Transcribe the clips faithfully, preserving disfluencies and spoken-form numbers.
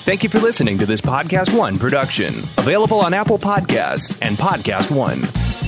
Thank you for listening to this Podcast One production. Available on Apple Podcasts and Podcast One.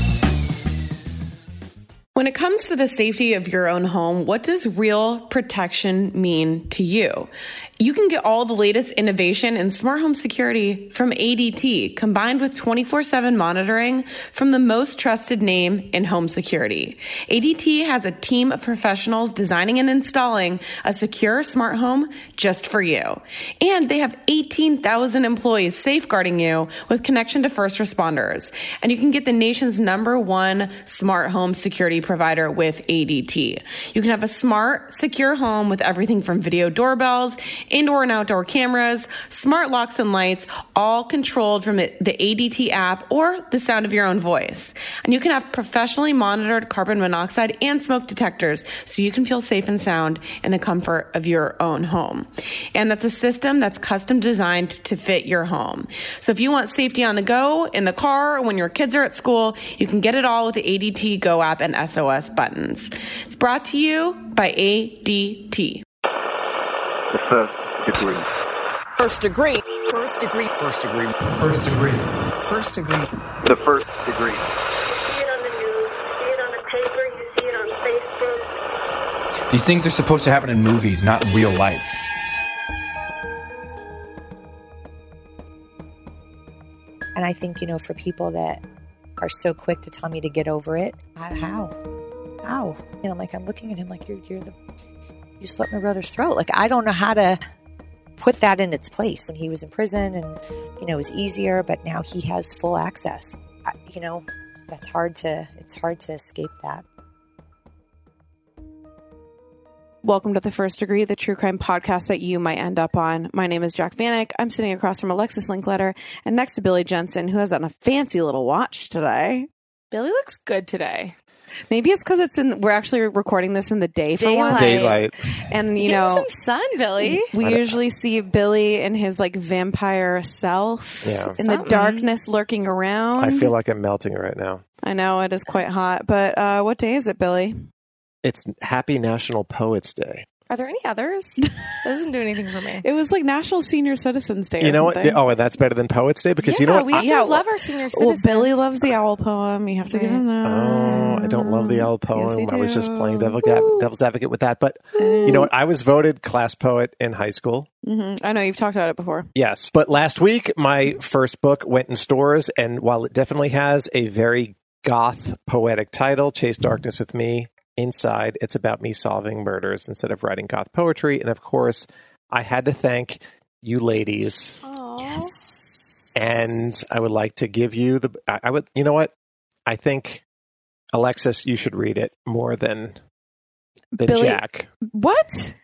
When it comes to the safety of your own home, what does real protection mean to you? You can get all the latest innovation in smart home security from A D T, combined with twenty-four seven monitoring from the most trusted name in home security. A D T has a team of professionals designing and installing a secure smart home just for you. And they have eighteen thousand employees safeguarding you with connection to first responders. And you can get the nation's number one smart home security provider with A D T. You can have a smart, secure home with everything from video doorbells, indoor and outdoor cameras, smart locks and lights, all controlled from the A D T app or the sound of your own voice. And you can have professionally monitored carbon monoxide and smoke detectors so you can feel safe and sound in the comfort of your own home. And that's a system that's custom designed to fit your home. So if you want safety on the go, in the car, when your kids are at school, you can get it all with the A D T Go app and S O S buttons. It's brought to you by A D T. The first degree. First degree. First degree. First degree. First degree. First degree. The first degree. You see it on the news, you see it on the paper, you see it on Facebook. These things are supposed to happen in movies, not in real life. And I think, you know, for people that are so quick to tell me to get over it, how? How? And I'm like, I'm looking at him like, you're, you're the, you slit my brother's throat. Like, I don't know how to put that in its place. When he was in prison and, you know, it was easier, but now he has full access. I, you know, that's hard to, it's hard to escape that. Welcome to The First Degree, the true crime podcast that you might end up on. My name is Jack Vanek. I'm sitting across from Alexis Linkletter and next to Billy Jensen, who has on a fancy little watch today. Billy looks good today. Maybe it's because it's in. We're actually recording this in the day for once. Daylight. And you Get know, some sun, Billy. We usually see Billy in his like vampire self, Yeah. in the darkness, lurking around. I feel like I'm melting right now. I know it is quite hot, but uh, what day is it, Billy? It's Happy National Poets Day. Are there any others? That doesn't do anything for me. It was like National Senior Citizens Day. You or know something. what? Oh, and that's better than Poets Day because yeah, you know what? we I, do yeah, love our senior citizens. Well, Billy loves the owl poem. You have to give him that. oh, I don't love the owl poem. Yes, you I was just do. playing devil, devil's advocate with that. But you know what? I was voted class poet in high school. Mm-hmm. I know you've talked about it before. Yes. But last week, my first book went in stores. And while it definitely has a very goth poetic title, Chase Darkness with Me, inside, it's about me solving murders instead of writing goth poetry. And of course, I had to thank you ladies. Aww. Yes. And I would like to give you the, I, I would, you know what? I think, Alexis, you should read it more than, than Billy- Jack. What?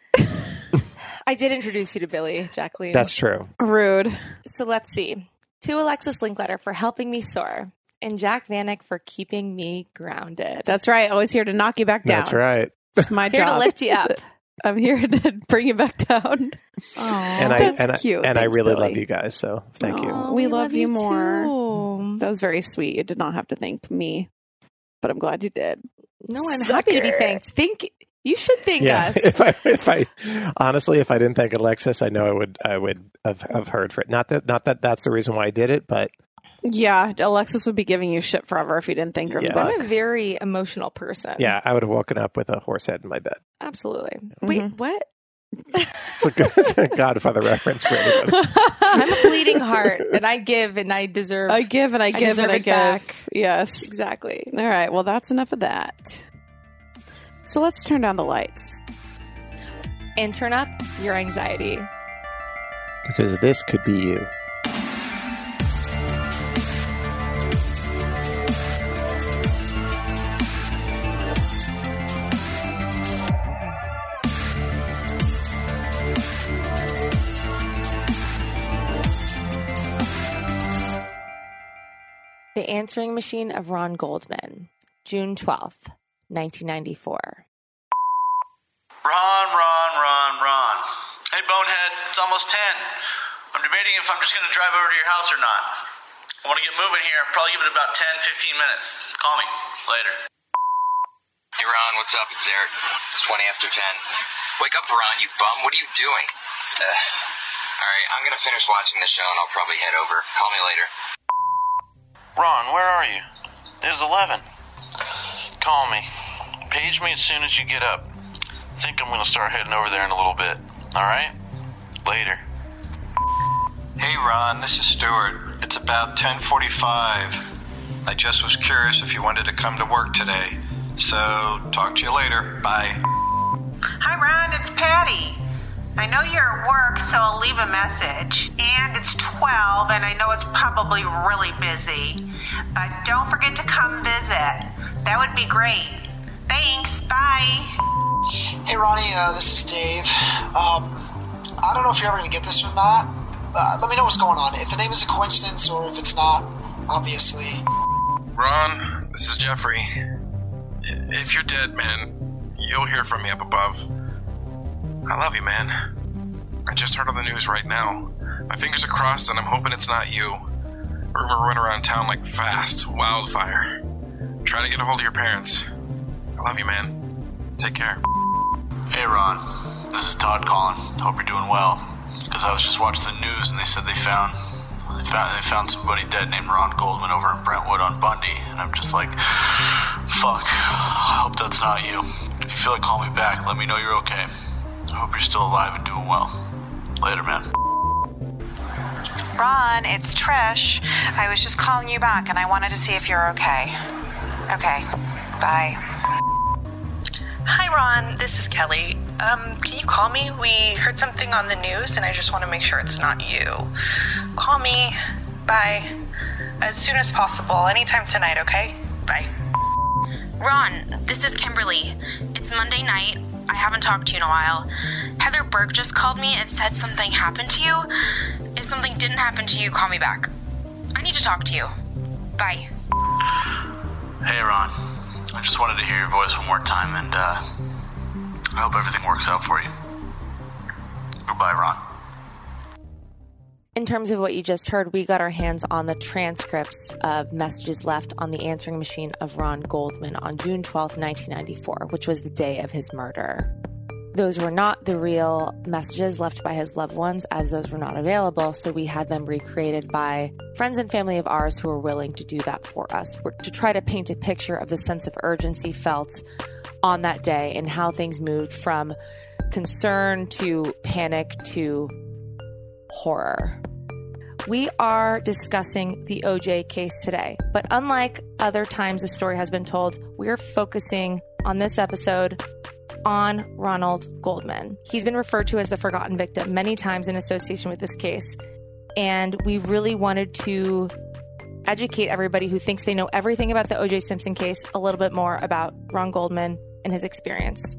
I did introduce you to Billy, Jacqueline. That's true. Rude. So let's see. To Alexis Linkletter for helping me soar, and Jack Vanek for keeping me grounded. That's right. Always here to knock you back down. That's right. It's my Here job. to lift you up. I'm here to bring you back down. And I That's and, cute. I, and I Thanks, really Billy. love you guys, so thank you. Aw, We love you more. too. That was very sweet. You did not have to thank me, but I'm glad you did. No, I'm happy to be Sucker. thanked. Thank you should thank Yeah, us. if I, if I, honestly, if I didn't thank Alexis, I know I would, I would have, have heard for it. Not that, not that that's the reason why I did it, but Yeah, Alexis would be giving you shit forever if you didn't thank her in the Yeah. book. I'm a very emotional person. yeah, I would have woken up with a horse head in my bed. Absolutely. Mm-hmm. Wait, what? It's a good it's a Godfather reference for anybody. I'm a bleeding heart, and I give, and I deserve. I give and I give deserve and I it give. back. Yes. Exactly. All right. Well, that's enough of that. So let's turn down the lights. And turn up your anxiety. Because this could be you. The Answering Machine of Ron Goldman, June twelfth, nineteen ninety-four. Ron, Ron, Ron, Ron. Hey, Bonehead, it's almost ten. I'm debating if I'm just going to drive over to your house or not. I want to get moving here. Probably give it about ten, fifteen minutes. Call me. Later. Hey, Ron, what's up? It's Eric. It's twenty after ten. Wake up, Ron, you bum. What are you doing? Uh, right, I'm going to finish watching the show and I'll probably head over. Call me later. Ron, where are you? It's eleven. Call me. Page me as soon as you get up. I think I'm going to start heading over there in a little bit. All right? Later. Hey, Ron, this is Stuart. It's about ten forty-five. I just was curious if you wanted to come to work today. So, talk to you later. Bye. Hi, Ron. It's Patty. I know you're at work, so I'll leave a message. And it's twelve, and I know it's probably really busy. But don't forget to come visit. That would be great. Thanks. Bye. Hey, Ronnie. Uh, this is Dave. Um, I don't know if you're ever going to get this or not. Uh, let me know what's going on. If the name is a coincidence or if it's not, obviously. Ron, this is Jeffrey. If you're dead, man, you'll hear from me up above. I love you, man. I just heard on the news right now. My fingers are crossed and I'm hoping it's not you. A rumor running around town like fast, wildfire. Try to get a hold of your parents. I love you, man. Take care. Hey, Ron. This is Todd calling. Hope you're doing well. Because I was just watching the news and they said they found... They found, they found somebody dead named Ron Goldman over in Brentwood on Bundy, and I'm just like, fuck, I hope that's not you. If you feel like calling me back, let me know you're okay. I hope you're still alive and doing well. Later, man. Ron, it's Trish. I was just calling you back, and I wanted to see if you're okay. Okay, bye. Hi, Ron. This is Kelly. Um, can you call me? We heard something on the news, and I just want to make sure it's not you. Call me. Bye. As soon as possible. Anytime tonight, okay? Bye. Ron, this is Kimberly. It's Monday night. I haven't talked to you in a while. Heather Burke just called me and said something happened to you. If something didn't happen to you, call me back. I need to talk to you. Bye. Hey, Ron. I just wanted to hear your voice one more time, and uh, I hope everything works out for you. Goodbye, Ron. In terms of what you just heard, we got our hands on the transcripts of messages left on the answering machine of Ron Goldman on June twelfth, nineteen ninety-four, which was the day of his murder. Those were not the real messages left by his loved ones, as those were not available, so we had them recreated by friends and family of ours who were willing to do that for us, to try to paint a picture of the sense of urgency felt on that day and how things moved from concern to panic to horror. We are discussing the O J case today, but unlike other times the story has been told, we are focusing on this episode on Ronald Goldman. He's been referred to as the forgotten victim many times in association with this case, and we really wanted to educate everybody who thinks they know everything about the O J Simpson case a little bit more about Ron Goldman and his experience.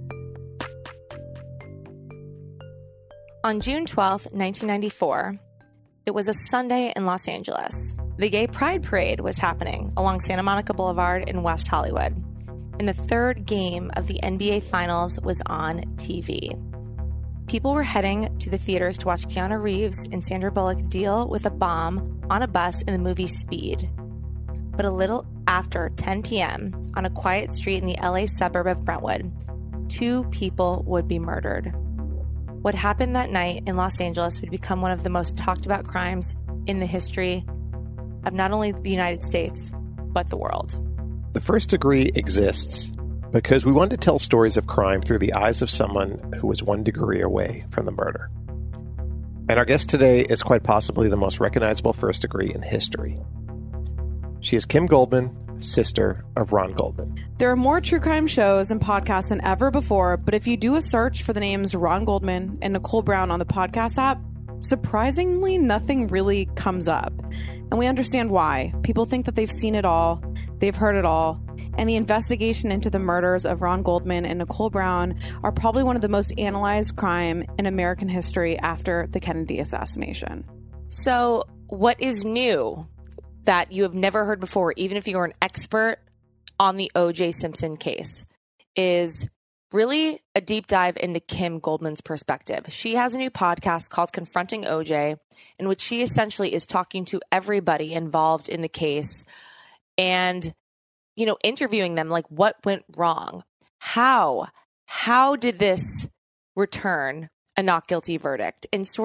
On June twelfth, nineteen ninety-four, it was a Sunday in Los Angeles. The Gay Pride Parade was happening along Santa Monica Boulevard in West Hollywood, and the third game of the N B A Finals was on T V. People were heading to the theaters to watch Keanu Reeves and Sandra Bullock deal with a bomb on a bus in the movie Speed. But a little after ten p.m., on a quiet street in the L A suburb of Brentwood, two people would be murdered. What happened that night in Los Angeles would become one of the most talked about crimes in the history of not only the United States, but the world. The First Degree exists because we want to tell stories of crime through the eyes of someone who was one degree away from the murder. And our guest today is quite possibly the most recognizable first degree in history. She is Kim Goldman, sister of Ron Goldman. There are more true crime shows and podcasts than ever before, but if you do a search for the names Ron Goldman and Nicole Brown on the podcast app, surprisingly, nothing really comes up. And we understand why. People think that they've seen it all, they've heard it all, and the investigation into the murders of Ron Goldman and Nicole Brown are probably one of the most analyzed crime in American history after the Kennedy assassination. So, what is new that you have never heard before, even if you're an expert on the O J Simpson case, is really a deep dive into Kim Goldman's perspective. She has a new podcast called Confronting O J, in which she essentially is talking to everybody involved in the case and, you know, interviewing them, like, what went wrong? How? How did this return a not guilty verdict? And sort of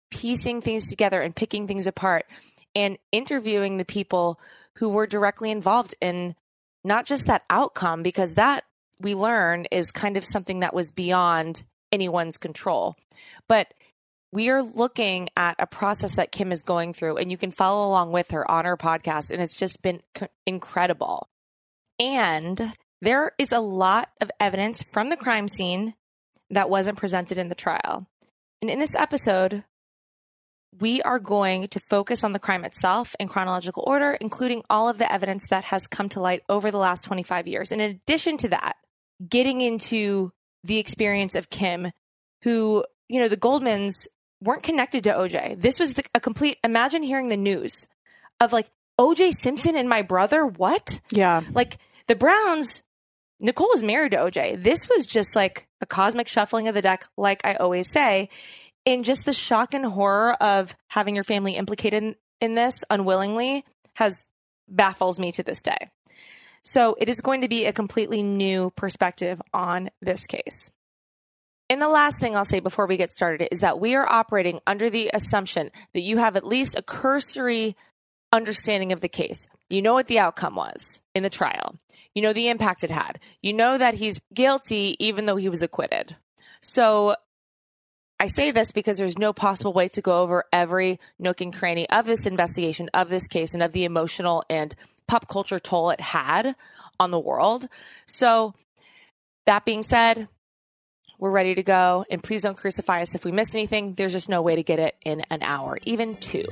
piecing things together and picking things apart and interviewing the people who were directly involved in not just that outcome, because that we learn is kind of something that was beyond anyone's control. But we are looking at a process that Kim is going through, and you can follow along with her on her podcast, and it's just been c- incredible. And there is a lot of evidence from the crime scene that wasn't presented in the trial. And in this episode, we are going to focus on the crime itself in chronological order, including all of the evidence that has come to light over the last twenty-five years. And in addition to that, getting into the experience of Kim, who, you know, the Goldmans weren't connected to O J. This was the, a complete, imagine hearing the news of like, O J Simpson and my brother, what? Yeah. Like the Browns, Nicole was married to O J. This was just like a cosmic shuffling of the deck, like I always say. And just the shock and horror of having your family implicated in, in this unwillingly has baffles me to this day. So it is going to be a completely new perspective on this case. And the last thing I'll say before we get started is that we are operating under the assumption that you have at least a cursory understanding of the case. You know what the outcome was in the trial. You know the impact it had. You know that he's guilty even though he was acquitted. So I say this because there's no possible way to go over every nook and cranny of this investigation, of this case, and of the emotional and pop culture toll it had on the world. So that being said, we're ready to go. And please don't crucify us if we miss anything. There's just no way to get it in an hour, even two.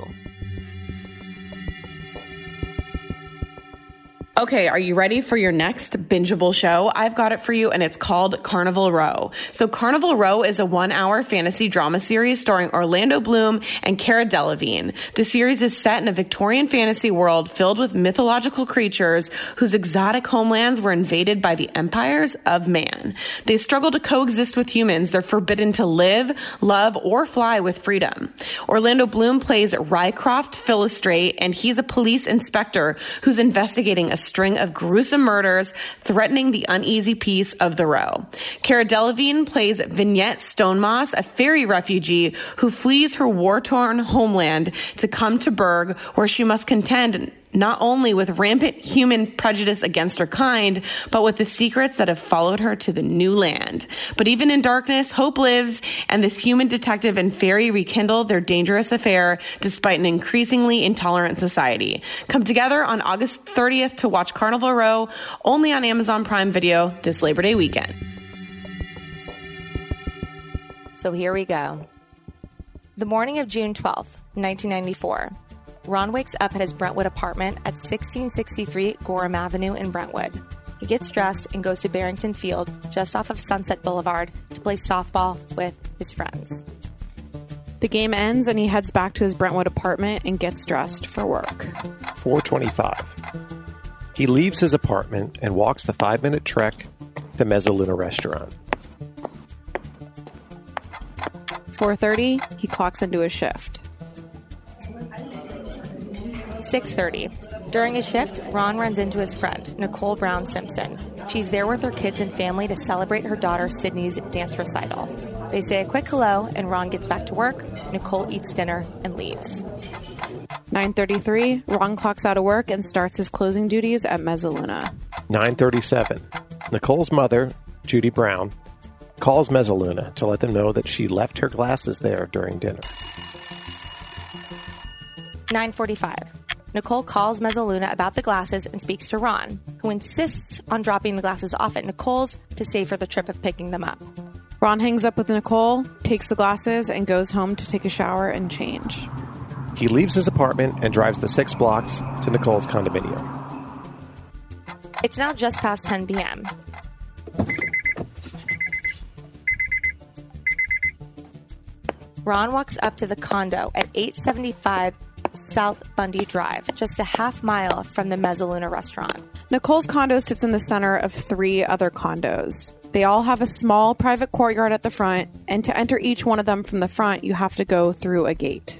Okay, are you ready for your next bingeable show? I've got it for you, and it's called Carnival Row. So Carnival Row is a one-hour fantasy drama series starring Orlando Bloom and Cara Delevingne. The series is set in a Victorian fantasy world filled with mythological creatures whose exotic homelands were invaded by the empires of man. They struggle to coexist with humans. They're forbidden to live, love, or fly with freedom. Orlando Bloom plays Rycroft Philostrate, and he's a police inspector who's investigating a string of gruesome murders threatening the uneasy peace of the row. Cara Delevingne plays Vignette Stonemoss, a ferry refugee who flees her war-torn homeland to come to Berg, where she must contend not only with rampant human prejudice against her kind, but with the secrets that have followed her to the new land. But even in darkness, hope lives, and this human detective and fairy rekindle their dangerous affair despite an increasingly intolerant society. Come together on August thirtieth to watch Carnival Row, only on Amazon Prime Video this Labor Day weekend. So here we go. The morning of June twelfth, nineteen ninety-four. Ron wakes up at his Brentwood apartment at sixteen sixty-three Gorham Avenue in Brentwood. He gets dressed and goes to Barrington Field, just off of Sunset Boulevard, to play softball with his friends. The game ends and he heads back to his Brentwood apartment and gets dressed for work. four twenty-five. He leaves his apartment and walks the five-minute trek to Mezzaluna Restaurant. four thirty, he clocks into his shift. six thirty. During his shift, Ron runs into his friend, Nicole Brown Simpson. She's there with her kids and family to celebrate her daughter Sydney's dance recital. They say a quick hello, and Ron gets back to work. Nicole eats dinner and leaves. nine thirty-three, Ron clocks out of work and starts his closing duties at Mezzaluna. nine thirty-seven. Nicole's mother, Judy Brown, calls Mezzaluna to let them know that she left her glasses there during dinner. nine forty-five. Nicole calls Mezzaluna about the glasses and speaks to Ron, who insists on dropping the glasses off at Nicole's to save for the trip of picking them up. Ron hangs up with Nicole, takes the glasses, and goes home to take a shower and change. He leaves his apartment and drives the six blocks to Nicole's condominium. It's now just past ten p.m. Ron walks up to the condo at eight seventy-five South Bundy Drive, just a half mile from the Mezzaluna restaurant. Nicole's condo sits in the center of three other condos. They all have a small private courtyard at the front, and to enter each one of them from the front, you have to go through a gate.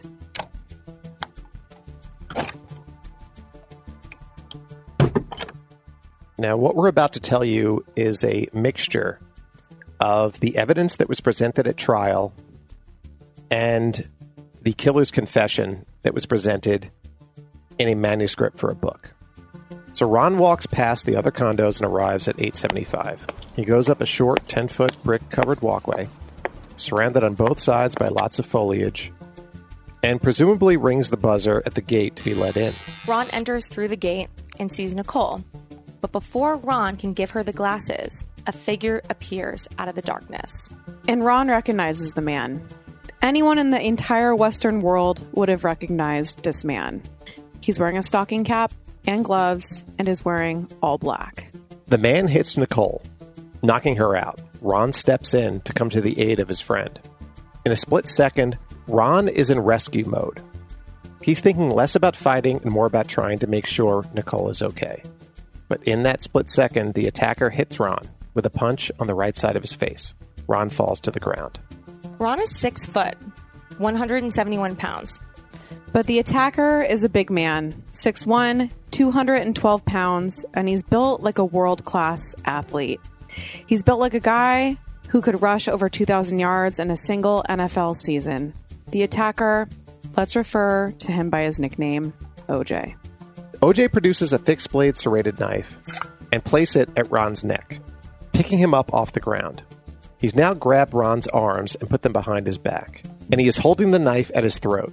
Now, what we're about to tell you is a mixture of the evidence that was presented at trial and the killer's confession that was presented in a manuscript for a book. So Ron walks past the other condos and arrives at eight seventy-five. He goes up a short ten-foot brick-covered walkway, surrounded on both sides by lots of foliage, and presumably rings the buzzer at the gate to be let in. Ron enters through the gate and sees Nicole. But before Ron can give her the glasses, a figure appears out of the darkness. And Ron recognizes the man. Anyone in the entire Western world would have recognized this man. He's wearing a stocking cap and gloves and is wearing all black. The man hits Nicole, knocking her out. Ron steps in to come to the aid of his friend. In a split second, Ron is in rescue mode. He's thinking less about fighting and more about trying to make sure Nicole is okay. But in that split second, the attacker hits Ron with a punch on the right side of his face. Ron falls to the ground. Ron is six foot, one hundred seventy-one pounds. But the attacker is a big man, six one, two hundred twelve pounds, and he's built like a world-class athlete. He's built like a guy who could rush over two thousand yards in a single N F L season. The attacker, let's refer to him by his nickname, O J. O J produces a fixed-blade serrated knife and places it at Ron's neck, picking him up off the ground. He's now grabbed Ron's arms and put them behind his back, and he is holding the knife at his throat.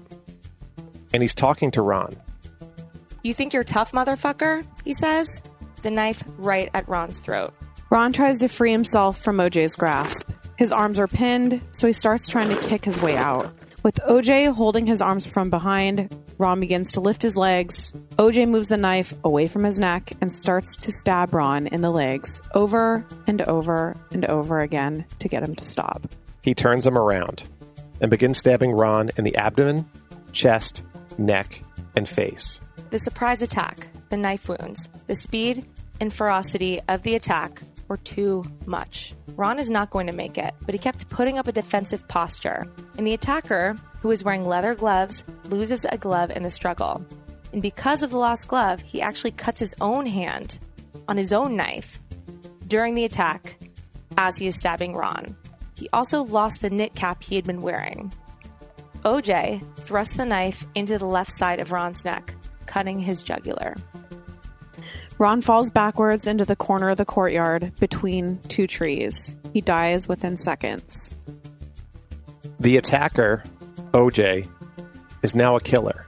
And he's talking to Ron. You think you're tough, motherfucker? He says, the knife right at Ron's throat. Ron tries to free himself from O J's grasp. His arms are pinned, so he starts trying to kick his way out. With O J holding his arms from behind, Ron begins to lift his legs. O J moves the knife away from his neck and starts to stab Ron in the legs over and over and over again to get him to stop. He turns him around and begins stabbing Ron in the abdomen, chest, neck, and face. The surprise attack, the knife wounds, the speed and ferocity of the attack were too much. Ron is not going to make it, but he kept putting up a defensive posture. And the attacker, who is wearing leather gloves, loses a glove in the struggle. And because of the lost glove, he actually cuts his own hand on his own knife during the attack as he is stabbing Ron. He also lost the knit cap he had been wearing. O J thrusts the knife into the left side of Ron's neck, cutting his jugular. Ron falls backwards into the corner of the courtyard between two trees. He dies within seconds. The attacker, O J, is now a killer.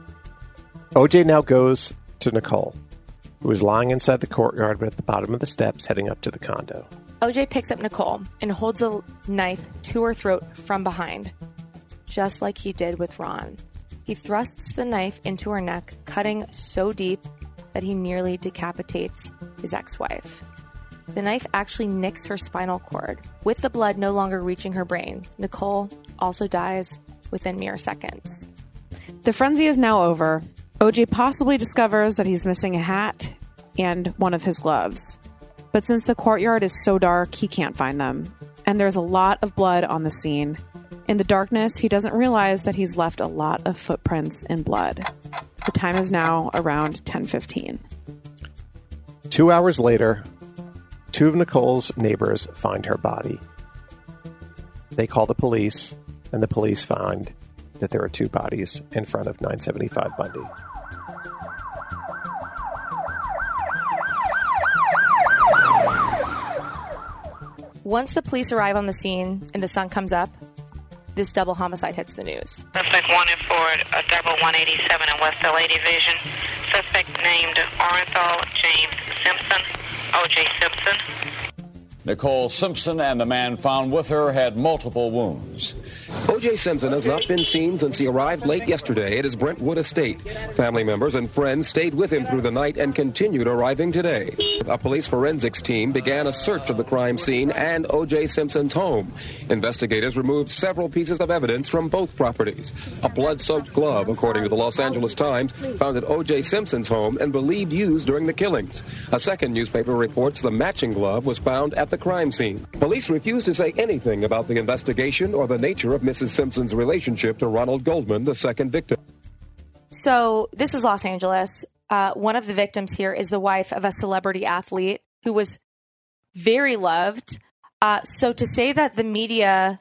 O J now goes to Nicole, who is lying inside the courtyard but at the bottom of the steps heading up to the condo. O J picks up Nicole and holds the knife to her throat from behind, just like he did with Ron. He thrusts the knife into her neck, cutting so deep that he nearly decapitates his ex-wife. The knife actually nicks her spinal cord. With the blood no longer reaching her brain, Nicole also dies within mere seconds. The frenzy is now over. O J possibly discovers that he's missing a hat and one of his gloves. But since the courtyard is so dark, he can't find them. And there's a lot of blood on the scene. In the darkness, he doesn't realize that he's left a lot of footprints in blood. The time is now around ten fifteen. Two hours later, two of Nicole's neighbors find her body. They call the police, and the police find that there are two bodies in front of nine seventy-five Bundy. Once the police arrive on the scene and the sun comes up, this double homicide hits the news. Suspect wanted for a double one eighty-seven in West L A Division. Suspect named Orenthal James Simpson, O J Simpson. Nicole Simpson and the man found with her had multiple wounds. O J Simpson has not been seen since he arrived late yesterday at his Brentwood estate. Family members and friends stayed with him through the night and continued arriving today. A police forensics team began a search of the crime scene and O J Simpson's home. Investigators removed several pieces of evidence from both properties. A blood-soaked glove, according to the Los Angeles Times, found at O J Simpson's home and believed used during the killings. A second newspaper reports the matching glove was found at the crime scene. Police refuse to say anything about the investigation or the nature of Missus Simpson's relationship to Ronald Goldman, the second victim. So this is Los Angeles. Uh, one of the victims here is the wife of a celebrity athlete who was very loved. Uh, so to say that the media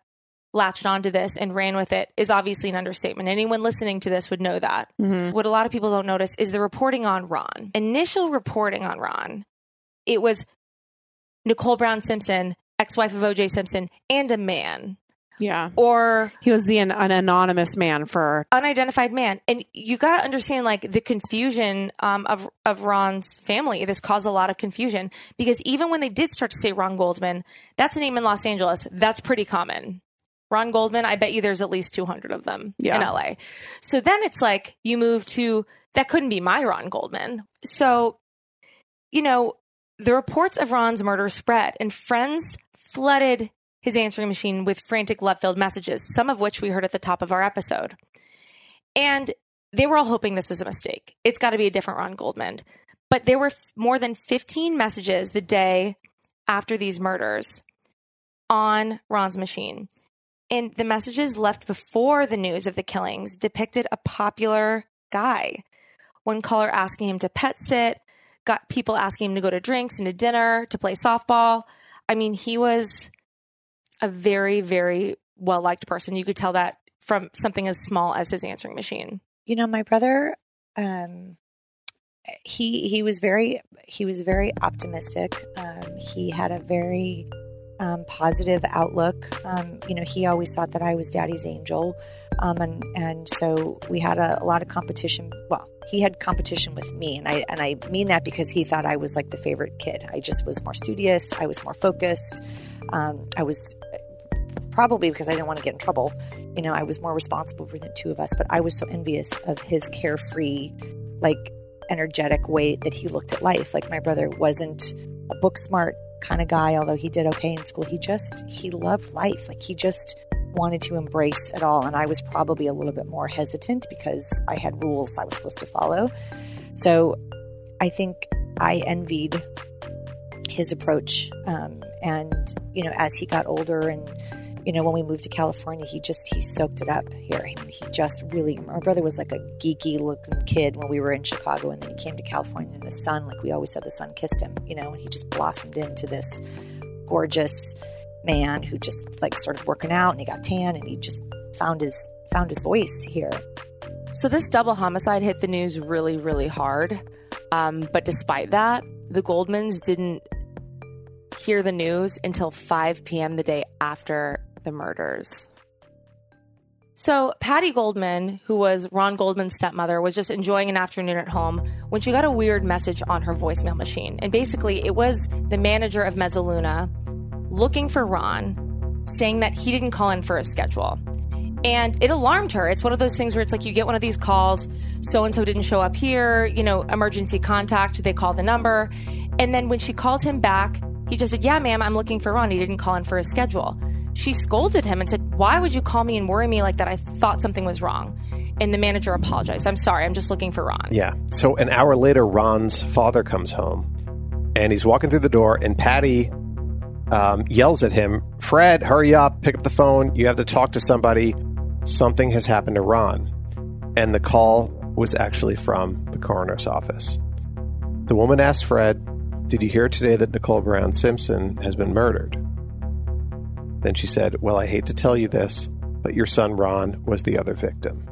latched onto this and ran with it is obviously an understatement. Anyone listening to this would know that. Mm-hmm. What a lot of people don't notice is the reporting on Ron. Initial reporting on Ron, it was Nicole Brown Simpson, ex-wife of O J Simpson, and a man. Yeah. Or he was the an, an anonymous man for unidentified man. And you got to understand like the confusion um, of, of Ron's family. This caused a lot of confusion because even when they did start to say Ron Goldman, that's a name in Los Angeles. That's pretty common. Ron Goldman, I bet you there's at least two hundred of them yeah. in L A. So then it's like you move to, that couldn't be my Ron Goldman. So, you know, the reports of Ron's murder spread and friends flooded his answering machine with frantic love-filled messages, some of which we heard at the top of our episode. And they were all hoping this was a mistake. It's got to be a different Ron Goldman. But there were f- more than fifteen messages the day after these murders on Ron's machine. And the messages left before the news of the killings depicted a popular guy. One caller asking him to pet sit, got people asking him to go to drinks and to dinner, to play softball. I mean, he was a very, very well-liked person. You could tell that from something as small as his answering machine. You know, my brother, um, he he was very he was very optimistic. Um, he had a very um, positive outlook. Um, you know, he always thought that I was Daddy's angel, um, and and so we had a, a lot of competition. Well, he had competition with me, and I and I mean that because he thought I was like the favorite kid. I just was more studious. I was more focused. Um, I was probably because I didn't want to get in trouble. You know, I was more responsible for the two of us, but I was so envious of his carefree, like energetic way that he looked at life. Like my brother wasn't a book smart kind of guy, although he did okay in school. He just, he loved life. Like he just wanted to embrace it all. And I was probably a little bit more hesitant because I had rules I was supposed to follow. So I think I envied his approach. Um, and, you know, as he got older and, you know, when we moved to California, he just, he soaked it up here. I mean, he just really, my brother was like a geeky looking kid when we were in Chicago, and then he came to California and the sun, like we always said, the sun kissed him, you know, and he just blossomed into this gorgeous man who just like started working out, and he got tan, and he just found his, found his voice here. So this double homicide hit the news really, really hard. Um, but despite that, the Goldmans didn't hear the news until five p.m. the day after the murders. So Patty Goldman, who was Ron Goldman's stepmother, was just enjoying an afternoon at home when she got a weird message on her voicemail machine. And basically it was the manager of Mezzaluna looking for Ron, saying that he didn't call in for a schedule. And it alarmed her. It's one of those things where it's like you get one of these calls, so-and-so didn't show up here, you know, emergency contact, they call the number. And then when she called him back, he just said, yeah, ma'am, I'm looking for Ron. He didn't call in for a schedule. She scolded him and said, why would you call me and worry me like that? I thought something was wrong. And the manager apologized. I'm sorry. I'm just looking for Ron. Yeah. So an hour later, Ron's father comes home and he's walking through the door, and Patty um, yells at him, Fred, hurry up, pick up the phone. You have to talk to somebody. Something has happened to Ron. And the call was actually from the coroner's office. The woman asked Fred, did you hear today that Nicole Brown Simpson has been murdered? Then she said, well, I hate to tell you this, but your son Ron was the other victim.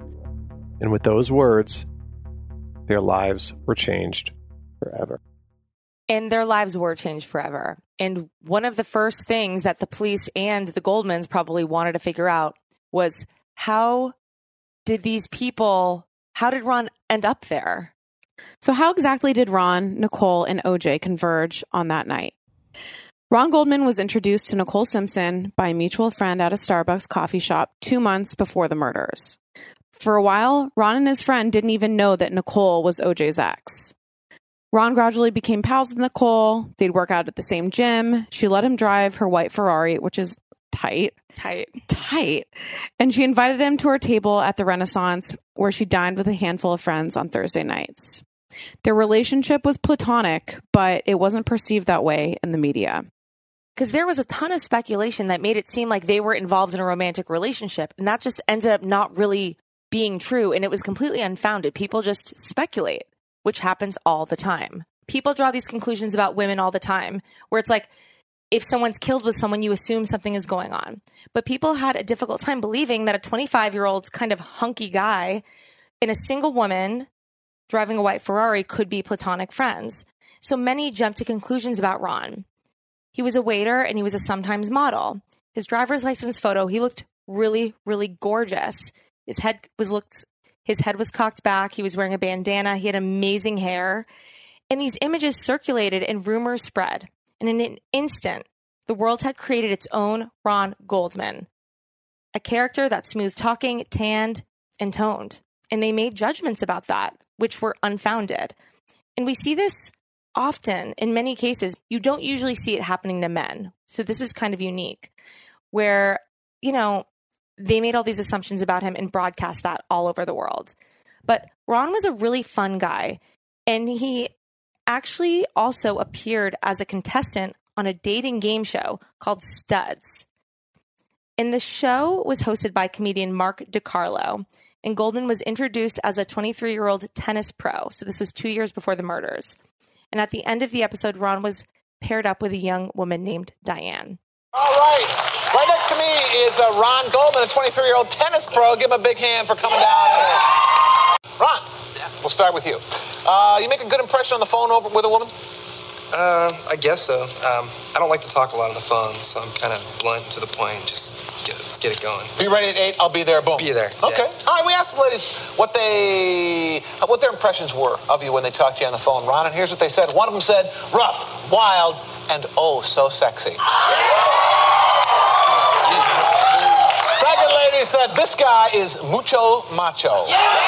And with those words, their lives were changed forever. And their lives were changed forever. And one of the first things that the police and the Goldmans probably wanted to figure out was, how did these people, how did Ron end up there? So how exactly did Ron, Nicole, and O J converge on that night? Ron Goldman was introduced to Nicole Simpson by a mutual friend at a Starbucks coffee shop two months before the murders. For a while, Ron and his friend didn't even know that Nicole was O J's ex. Ron gradually became pals with Nicole. They'd work out at the same gym. She let him drive her white Ferrari, which is tight. Tight. Tight. And she invited him to her table at the Renaissance, where she dined with a handful of friends on Thursday nights. Their relationship was platonic, but it wasn't perceived that way in the media. Because there was a ton of speculation that made it seem like they were involved in a romantic relationship, and that just ended up not really being true, and it was completely unfounded. People just speculate, which happens all the time. People draw these conclusions about women all the time, where it's like, if someone's killed with someone, you assume something is going on. But people had a difficult time believing that a twenty-five-year-old kind of hunky guy and a single woman driving a white Ferrari could be platonic friends. So many jumped to conclusions about Ron. He was a waiter and he was a sometimes model. His driver's license photo, he looked really, really gorgeous. His head was looked, his head was cocked back. He was wearing a bandana. He had amazing hair. And these images circulated and rumors spread. And in an instant, the world had created its own Ron Goldman, a character that's smooth talking, tanned, and toned. And they made judgments about that, which were unfounded. And we see this often in many cases. You don't usually see it happening to men. So this is kind of unique where, you know, they made all these assumptions about him and broadcast that all over the world. But Ron was a really fun guy. And he actually also appeared as a contestant on a dating game show called Studs. And the show was hosted by comedian Mark DiCarlo. And Goldman was introduced as a twenty-three-year-old tennis pro. So this was two years before the murders. And at the end of the episode, Ron was paired up with a young woman named Diane. All right. Right next to me is uh, Ron Goldman, a twenty-three-year-old tennis pro. Give him a big hand for coming down here. Ron, we'll start with you. Uh, you make a good impression on the phone over with a woman? Uh, I guess so. Um, I don't like to talk a lot on the phone, so I'm kind of blunt and to the point. Just get, let's get it going. Be ready at eight. I'll be there. Boom. Be there. Okay. Yeah. All right. We asked the ladies what they, what their impressions were of you when they talked to you on the phone, Ron. And here's what they said. One of them said, rough, wild, and oh, so sexy. Second lady said, this guy is mucho macho.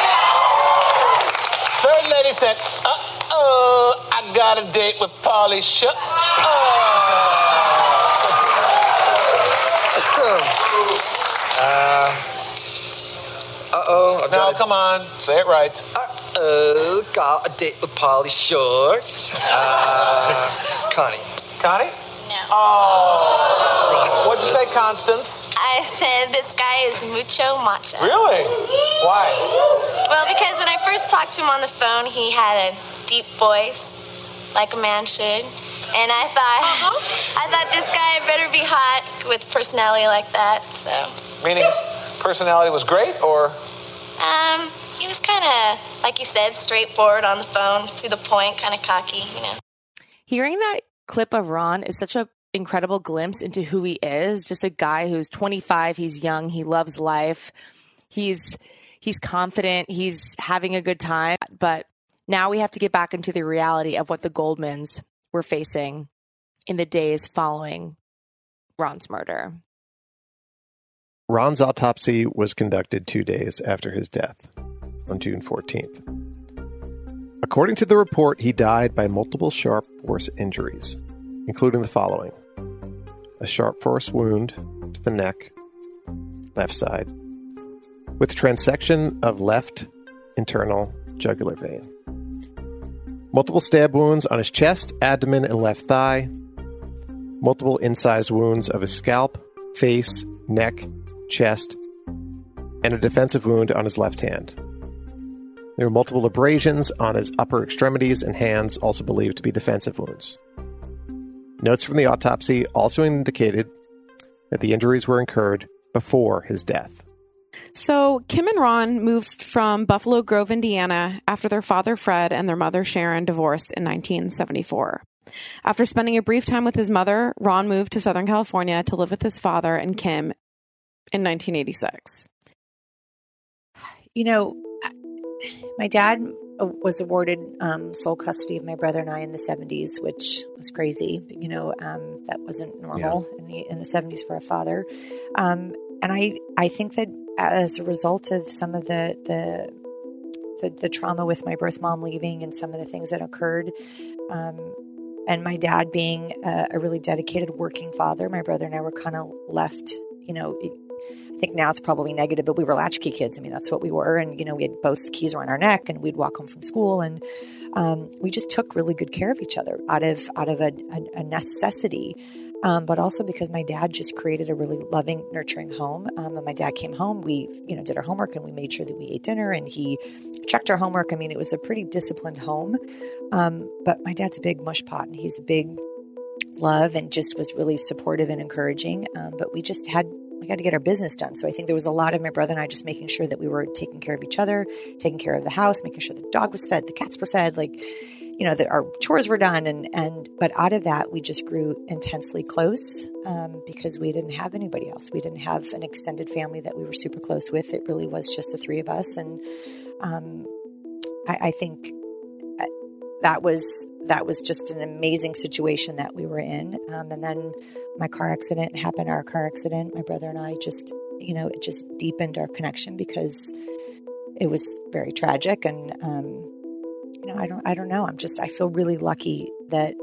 Third lady said, uh-oh, I got a date with Pauly Shook. Uh, uh-oh. No, come on. Say it right. Uh-oh, got a date with Pauly Shore. Uh, Connie. Connie? No. Oh. What'd you say, Constance? I said this guy is mucho macho. Really? Why? Well, because when I first talked to him on the phone, he had a deep voice, like a man should. And I thought, uh-huh. I thought this guy better be hot with personality like that, so. Meaning his personality was great, or? Um, he was kind of, like you said, straightforward on the phone, to the point, kind of cocky, you know. Hearing that clip of Ron is such an incredible glimpse into who he is. Just a guy who's twenty-five, he's young, he loves life, he's he's confident, he's having a good time. But now we have to get back into the reality of what the Goldmans were facing in the days following Ron's murder. Ron's autopsy was conducted two days after his death, on June fourteenth. According to the report, he died by multiple sharp force injuries, including the following: a sharp force wound to the neck, left side, with transection of left internal jugular vein, multiple stab wounds on his chest, abdomen, and left thigh, multiple incised wounds of his scalp, face, neck, chest, and a defensive wound on his left hand. There were multiple abrasions on his upper extremities and hands, also believed to be defensive wounds. Notes from the autopsy also indicated that the injuries were incurred before his death. So Kim and Ron moved from Buffalo Grove, Indiana, after their father Fred and their mother Sharon divorced in nineteen seventy-four. After spending a brief time with his mother, Ron moved to Southern California to live with his father and Kim in nineteen eighty-six. You know, my dad was awarded um, sole custody of my brother and I in the seventies, which was crazy. You know, um, that wasn't normal yeah. in the in the seventies for a father. Um, and I, I think that as a result of some of the, the the the trauma with my birth mom leaving and some of the things that occurred, um, and my dad being a, a really dedicated working father, my brother and I were kind of left, you know, I think now it's probably negative, but we were latchkey kids. I mean, that's what we were. And, you know, we had both keys around our neck and we'd walk home from school. And um, we just took really good care of each other out of out of a, a, a necessity. Um, but also because my dad just created a really loving, nurturing home. Um, when my dad came home, we, you know, did our homework and we made sure that we ate dinner and he checked our homework. I mean, it was a pretty disciplined home. Um, but my dad's a big mush pot and he's a big love and just was really supportive and encouraging. Um, but we just had, we had to get our business done. So I think there was a lot of my brother and I just making sure that we were taking care of each other, taking care of the house, making sure the dog was fed, the cats were fed, like, you know, that our chores were done. And, and, but out of that, we just grew intensely close um, because we didn't have anybody else. We didn't have an extended family that we were super close with. It really was just the three of us. And um, I, I think that was, that was just an amazing situation that we were in. Um, and then my car accident happened, our car accident, my brother and I just, you know, it just deepened our connection because it was very tragic. And, um, you know, I don't, I don't know. I'm just, I feel really lucky that,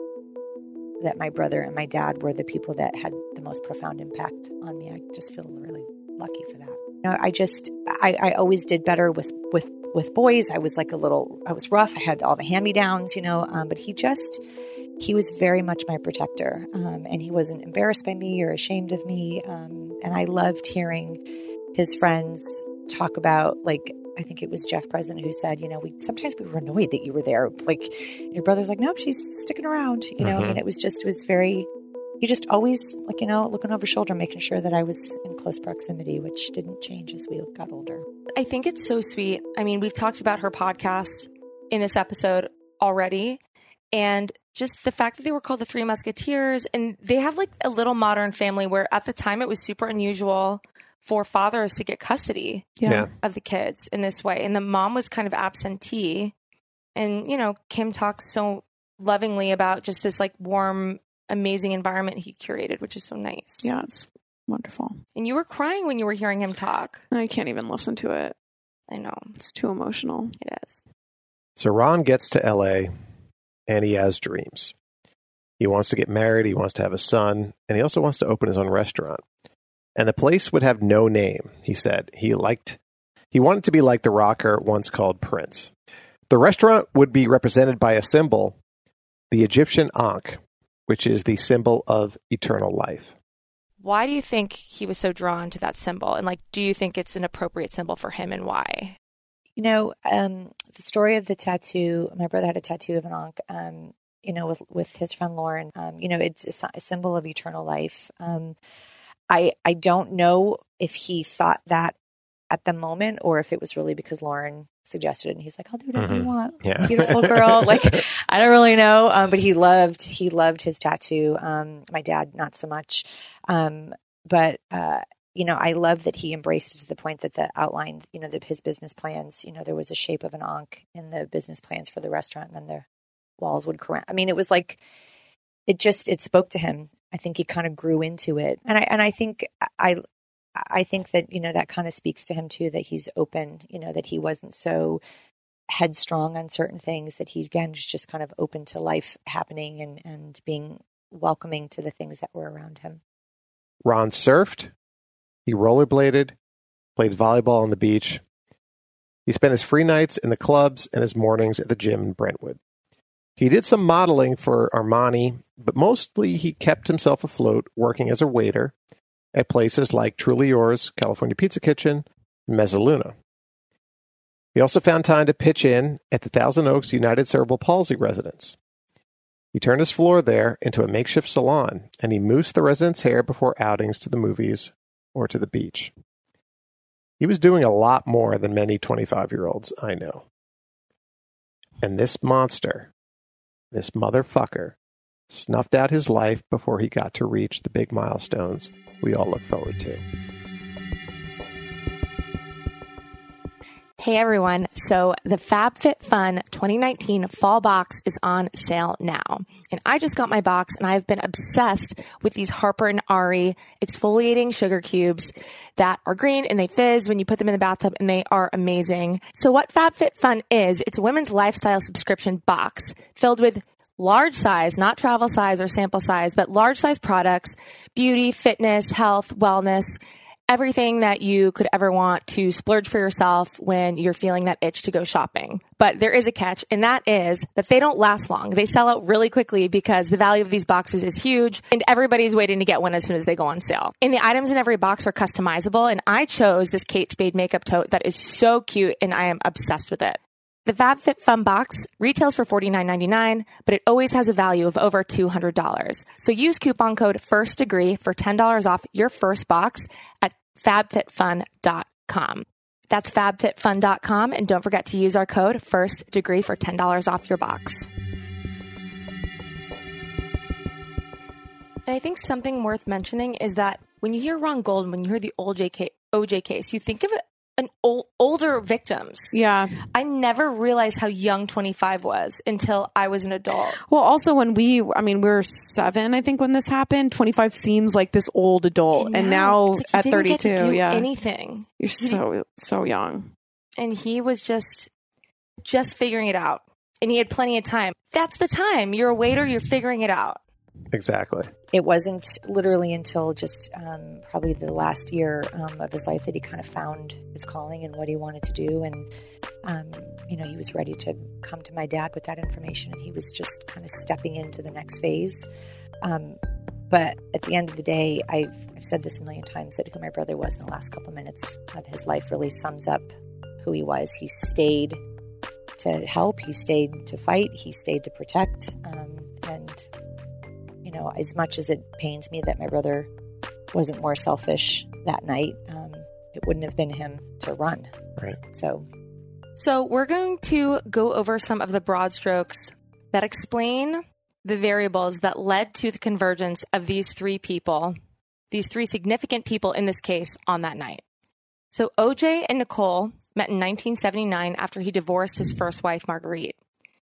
that my brother and my dad were the people that had the most profound impact on me. I just feel really lucky for that. You know, I just, I, I always did better with, with, with boys. I was like a little, I was rough. I had all the hand-me-downs, you know, um, but he just, he was very much my protector. Um, and he wasn't embarrassed by me or ashamed of me. Um, and I loved hearing his friends talk about, like, I think it was Jeff President who said, you know, we sometimes we were annoyed that you were there. Like, your brother's like, nope, she's sticking around, you know, Mm-hmm. and it was just, it was very, he just always, like, you know, looking over his shoulder, making sure that I was in close proximity, which didn't change as we got older. I think it's so sweet. I mean, we've talked about her podcast in this episode already, and just the fact that they were called the Three Musketeers, and they have like a little modern family where at the time it was super unusual for fathers to get custody Yeah. of the kids in this way. And the mom was kind of absentee. And, you know, Kim talks so lovingly about just this like warm, amazing environment he curated, which is so nice. Yeah, it's wonderful. And you were crying when you were hearing him talk. I can't even listen to it. I know. It's too emotional. It is. So Ron gets to L A and he has dreams. He wants to get married. He wants to have a son. And he also wants to open his own restaurant. And the place would have no name, he said. He liked, he wanted to be like the rocker once called Prince. The restaurant would be represented by a symbol, the Egyptian Ankh, which is the symbol of eternal life. Why do you think he was so drawn to that symbol? And like, do you think it's an appropriate symbol for him, and why? You know, um, the story of the tattoo, my brother had a tattoo of an ankh, um, you know, with, with his friend Lauren. Um, you know, it's a, a symbol of eternal life. Um, I I don't know if he thought that at the moment or if it was really because Lauren suggested it and he's like, I'll do whatever Mm-hmm. you want. Yeah. Beautiful girl. Like, I don't really know. Um, but he loved, he loved his tattoo. Um, my dad, not so much. Um, but, uh, you know, I love that he embraced it to the point that the outline, you know, the, his business plans, you know, there was a shape of an ankh in the business plans for the restaurant, and then the walls would correct. I mean, it was like, it just, it spoke to him. I think he kind of grew into it. And I, and I think I, I think that, you know, that kind of speaks to him too, that he's open, you know, that he wasn't so headstrong on certain things, that he, again, was just kind of open to life happening and, and being welcoming to the things that were around him. Ron surfed. He rollerbladed, played volleyball on the beach. He spent his free nights in the clubs and his mornings at the gym in Brentwood. He did some modeling for Armani, but mostly he kept himself afloat working as a waiter at places like Truly Yours, California Pizza Kitchen, and Mezzaluna. He also found time to pitch in at the Thousand Oaks United Cerebral Palsy residence. He turned his floor there into a makeshift salon, and he moussed the residents' hair before outings to the movies or to the beach. He was doing a lot more than many twenty-five-year-olds I know. And this monster, this motherfucker, snuffed out his life before he got to reach the big milestones we all look forward to. Hey everyone, so the FabFitFun twenty nineteen fall box is on sale now. And I just got my box and I've been obsessed with these Harper and Ari exfoliating sugar cubes that are green and they fizz when you put them in the bathtub, and they are amazing. So what FabFitFun is, it's a women's lifestyle subscription box filled with large size, not travel size or sample size, but large size products, beauty, fitness, health, wellness, everything that you could ever want to splurge for yourself when you're feeling that itch to go shopping. But there is a catch, and that is that they don't last long. They sell out really quickly because the value of these boxes is huge, and everybody's waiting to get one as soon as they go on sale. And the items in every box are customizable, and I chose this Kate Spade makeup tote that is so cute, and I am obsessed with it. The FabFitFun box retails for forty-nine ninety-nine, but it always has a value of over two hundred dollars. So use coupon code FIRSTDEGREE for ten dollars off your first box at fab fit fun dot com. That's fab fit fun dot com, and don't forget to use our code FIRSTDEGREE for ten dollars off your box. And I think something worth mentioning is that when you hear Ron Goldman, when you hear the O J case, you think of it an old, older victims. Yeah. I never realized how young twenty-five was until I was an adult. Well, also when we, I mean, we were seven, I think, when this happened. twenty-five seems like this old adult. And, And now, now it's like you at didn't get thirty-two, to do yeah. anything. You're You so, so young. And he was just, just figuring it out. And he had plenty of time. That's the time. You're a waiter, you're figuring it out. Exactly. It wasn't literally until just um, probably the last year um, of his life that he kind of found his calling and what he wanted to do. And, um, you know, he was ready to come to my dad with that information. And he was just kind of stepping into the next phase. Um, but at the end of the day, I've, I've said this a million times, that who my brother was in the last couple minutes of his life really sums up who he was. He stayed to help. He stayed to fight. He stayed to protect. Um, and... You know, as much as it pains me that my brother wasn't more selfish that night, um, it wouldn't have been him to run. Right. So, So we're going to go over some of the broad strokes that explain the variables that led to the convergence of these three people, these three significant people in this case on that night. So O J and Nicole met in nineteen seventy-nine after he divorced his first wife, Marguerite.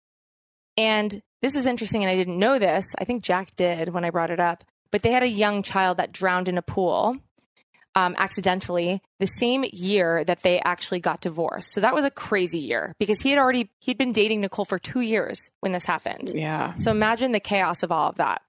And this is interesting, and I didn't know this. I think Jack did when I brought it up. But they had a young child that drowned in a pool um, accidentally the same year that they actually got divorced. So that was a crazy year because he had already, he'd been dating Nicole for two years when this happened. Yeah. So imagine the chaos of all of that.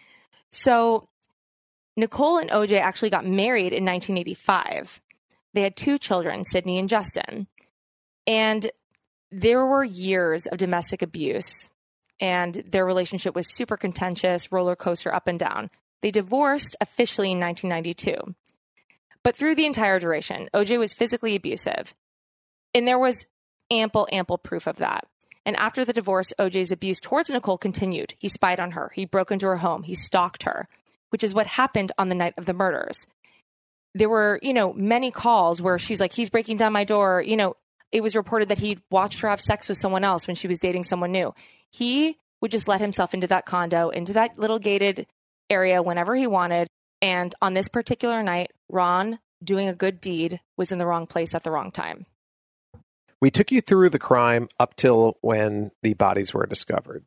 So Nicole and O J actually got married in nineteen eighty-five. They had two children, Sydney and Justin. And there were years of domestic abuse. And their relationship was super contentious, roller coaster up and down. They divorced officially in nineteen ninety-two. But through the entire duration, O J was physically abusive. And there was ample, ample proof of that. And after the divorce, O J's abuse towards Nicole continued. He spied on her. He broke into her home. He stalked her, which is what happened on the night of the murders. There were, you know, many calls where she's like, he's breaking down my door. You know, it was reported that he'd watched her have sex with someone else when she was dating someone new. He would just let himself into that condo, into that little gated area whenever he wanted. And on this particular night, Ron, doing a good deed, was in the wrong place at the wrong time. We took you through the crime up till when the bodies were discovered.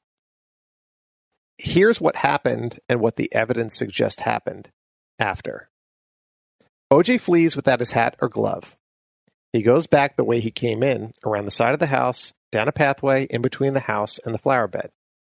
Here's what happened and what the evidence suggests happened after. O J flees without his hat or glove. He goes back the way he came in, around the side of the house, down a pathway in between the house and the flower bed.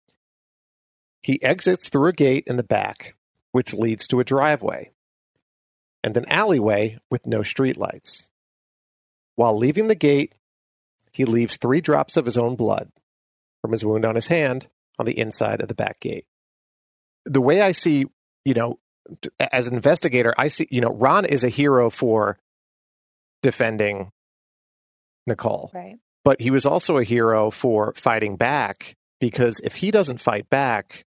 He exits through a gate in the back, which leads to a driveway, and an alleyway with no streetlights. While leaving the gate, he leaves three drops of his own blood from his wound on his hand on the inside of the back gate. The way I see, you know, as an investigator, I see, you know, Ron is a hero for defending Nicole. Right. But he was also a hero for fighting back, because if he doesn't fight back,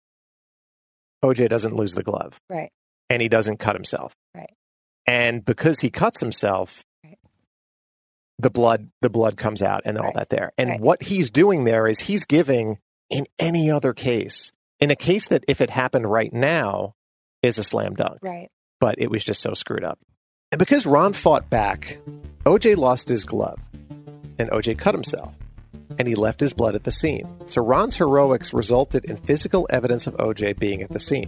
O J doesn't lose the glove. Right. And he doesn't cut himself. Right. And because he cuts himself, right. the blood the blood comes out and all right. that there. And right. what he's doing there is he's giving, in any other case, in a case that if it happened right now is a slam dunk. Right. But it was just so screwed up. And because Ron fought back, O J lost his glove. And O J cut himself. And he left his blood at the scene. So Ron's heroics resulted in physical evidence of O J being at the scene.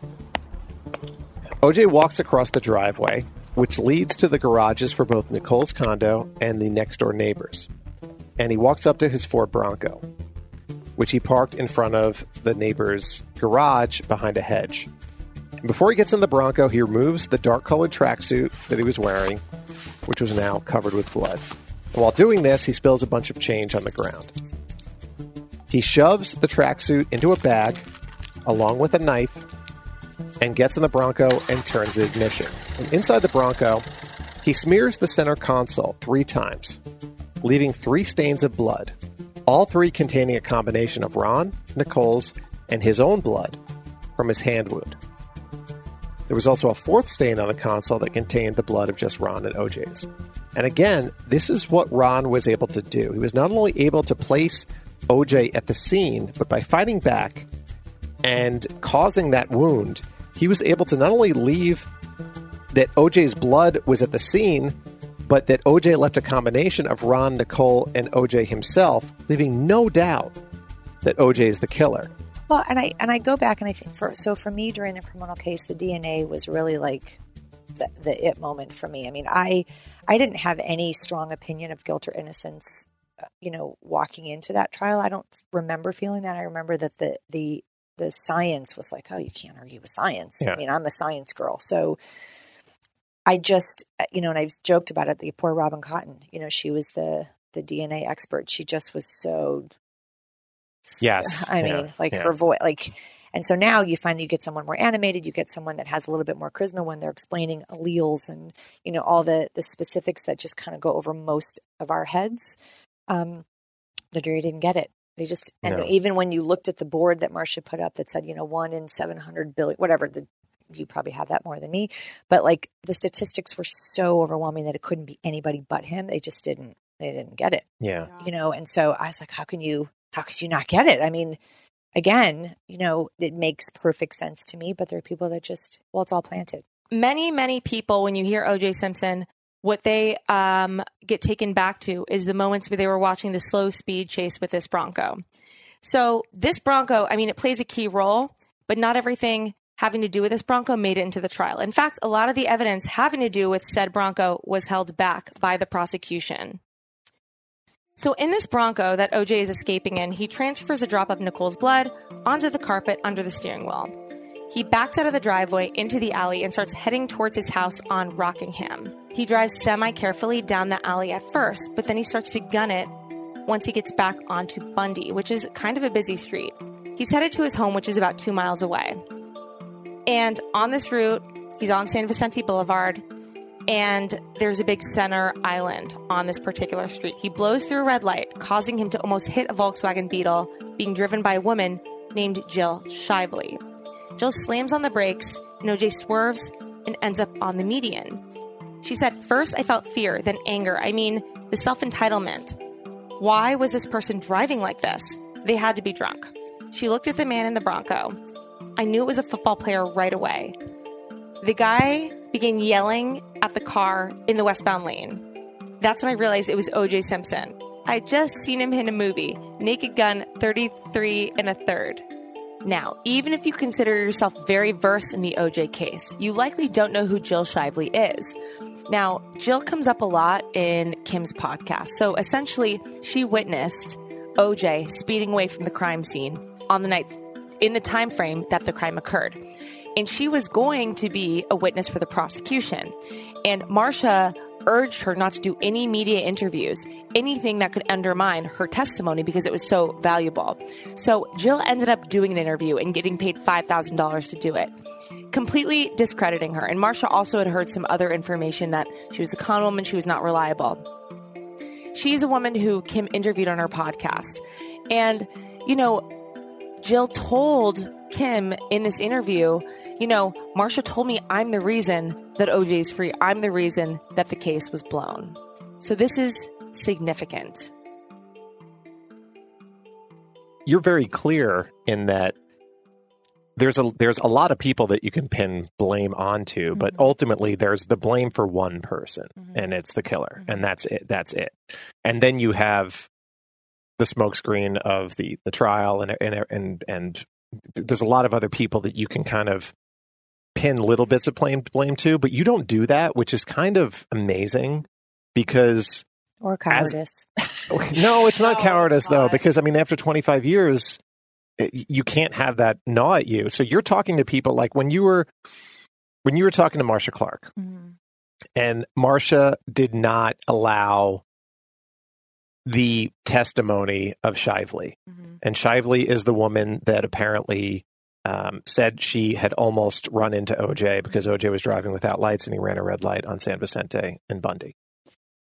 O J walks across the driveway, which leads to the garages for both Nicole's condo and the next-door neighbors. And he walks up to his Ford Bronco, which he parked in front of the neighbor's garage behind a hedge. And before he gets in the Bronco, he removes the dark-colored tracksuit that he was wearing, which was now covered with blood. And while doing this, he spills a bunch of change on the ground. He shoves the tracksuit into a bag, along with a knife, and gets in the Bronco and turns the ignition. And inside the Bronco, he smears the center console three times, leaving three stains of blood. all three containing a combination of Ron, Nicole's, and his own blood from his hand wound. There was also a fourth stain on the console that contained the blood of just Ron and O J's. And again, this is what Ron was able to do. He was not only able to place O J at the scene, but by fighting back and causing that wound, he was able to not only leave that O J's blood was at the scene, but that O J left a combination of Ron, Nicole, and O J himself, leaving no doubt that O J is the killer. Well, and I and I go back and I think for so for me during the criminal case, the D N A was really like the, the it moment for me. I mean, I I didn't have any strong opinion of guilt or innocence, uh, you know, walking into that trial. I don't remember feeling that. I remember that the the the science was like, oh, you can't argue with science. Yeah. I mean, I'm a science girl, so I just, you know, and I've joked about it. The poor Robin Cotton, you know, she was the the D N A expert. She just was so. Yes. I mean, yeah. like yeah. her voice, like, and so now you find that you get someone more animated, you get someone that has a little bit more charisma when they're explaining alleles and, you know, all the, the specifics that just kind of go over most of our heads. Um, the jury didn't get it. They just, and No. even when you looked at the board that Marcia put up that said, you know, one in seven hundred billion, whatever, the, you probably have that more than me, but like the statistics were so overwhelming that it couldn't be anybody but him. They just didn't, they didn't get it. Yeah. You know, and so I was like, how can you, how could you not get it? I mean, again, you know, it makes perfect sense to me, but there are people that just, well, it's all planted. Many, many people, when you hear O J Simpson, what they um, get taken back to is the moments where they were watching the slow speed chase with this Bronco. So this Bronco, I mean, it plays a key role, but not everything having to do with this Bronco made it into the trial. In fact, a lot of the evidence having to do with said Bronco was held back by the prosecution. So in this Bronco that O J is escaping in, he transfers a drop of Nicole's blood onto the carpet under the steering wheel. He backs out of the driveway into the alley and starts heading towards his house on Rockingham. He drives semi-carefully down the alley at first, but then he starts to gun it once he gets back onto Bundy, which is kind of a busy street. He's headed to his home, which is about two miles away. And on this route, he's on San Vicente Boulevard, and there's a big center island on this particular street. He blows through a red light, causing him to almost hit a Volkswagen Beetle being driven by a woman named Jill Shively. Jill slams on the brakes, and O J swerves and ends up on the median. She said, first I felt fear, then anger. I mean, the self-entitlement. Why was this person driving like this? They had to be drunk. She looked at the man in the Bronco. I knew it was a football player right away. The guy began yelling at the car in the westbound lane. That's when I realized it was O J Simpson. I'd just seen him in a movie, Naked Gun thirty-three and a third. Now, even if you consider yourself very versed in the O J case, you likely don't know who Jill Shively is. Now, Jill comes up a lot in Kim's podcast. So essentially, she witnessed O J speeding away from the crime scene on the night, in the time frame that the crime occurred. And she was going to be a witness for the prosecution. And Marcia urged her not to do any media interviews, anything that could undermine her testimony because it was so valuable. So Jill ended up doing an interview and getting paid five thousand dollars to do it, completely discrediting her. And Marcia also had heard some other information that she was a con woman, she was not reliable. She's a woman who Kim interviewed on her podcast. And, you know, Jill told Kim in this interview, you know, Marcia told me I'm the reason that O J's free. I'm the reason that the case was blown. So this is significant. You're very clear in that there's a there's a lot of people that you can pin blame onto, mm-hmm. but ultimately there's the blame for one person, mm-hmm. and it's the killer, mm-hmm. and that's it. That's it. And then you have the smokescreen of the the trial, and and and and there's a lot of other people that you can kind of pin little bits of blame blame to, but you don't do that, which is kind of amazing because or cowardice. As, no, it's not oh, cowardice God. though, because I mean, after twenty-five years, you can't have that gnaw at you. So you're talking to people like when you were when you were talking to Marcia Clark, mm-hmm. and Marcia did not allow the testimony of Shively, mm-hmm. and Shively is the woman that apparently um, said she had almost run into O J because O J was driving without lights and he ran a red light on San Vicente and Bundy.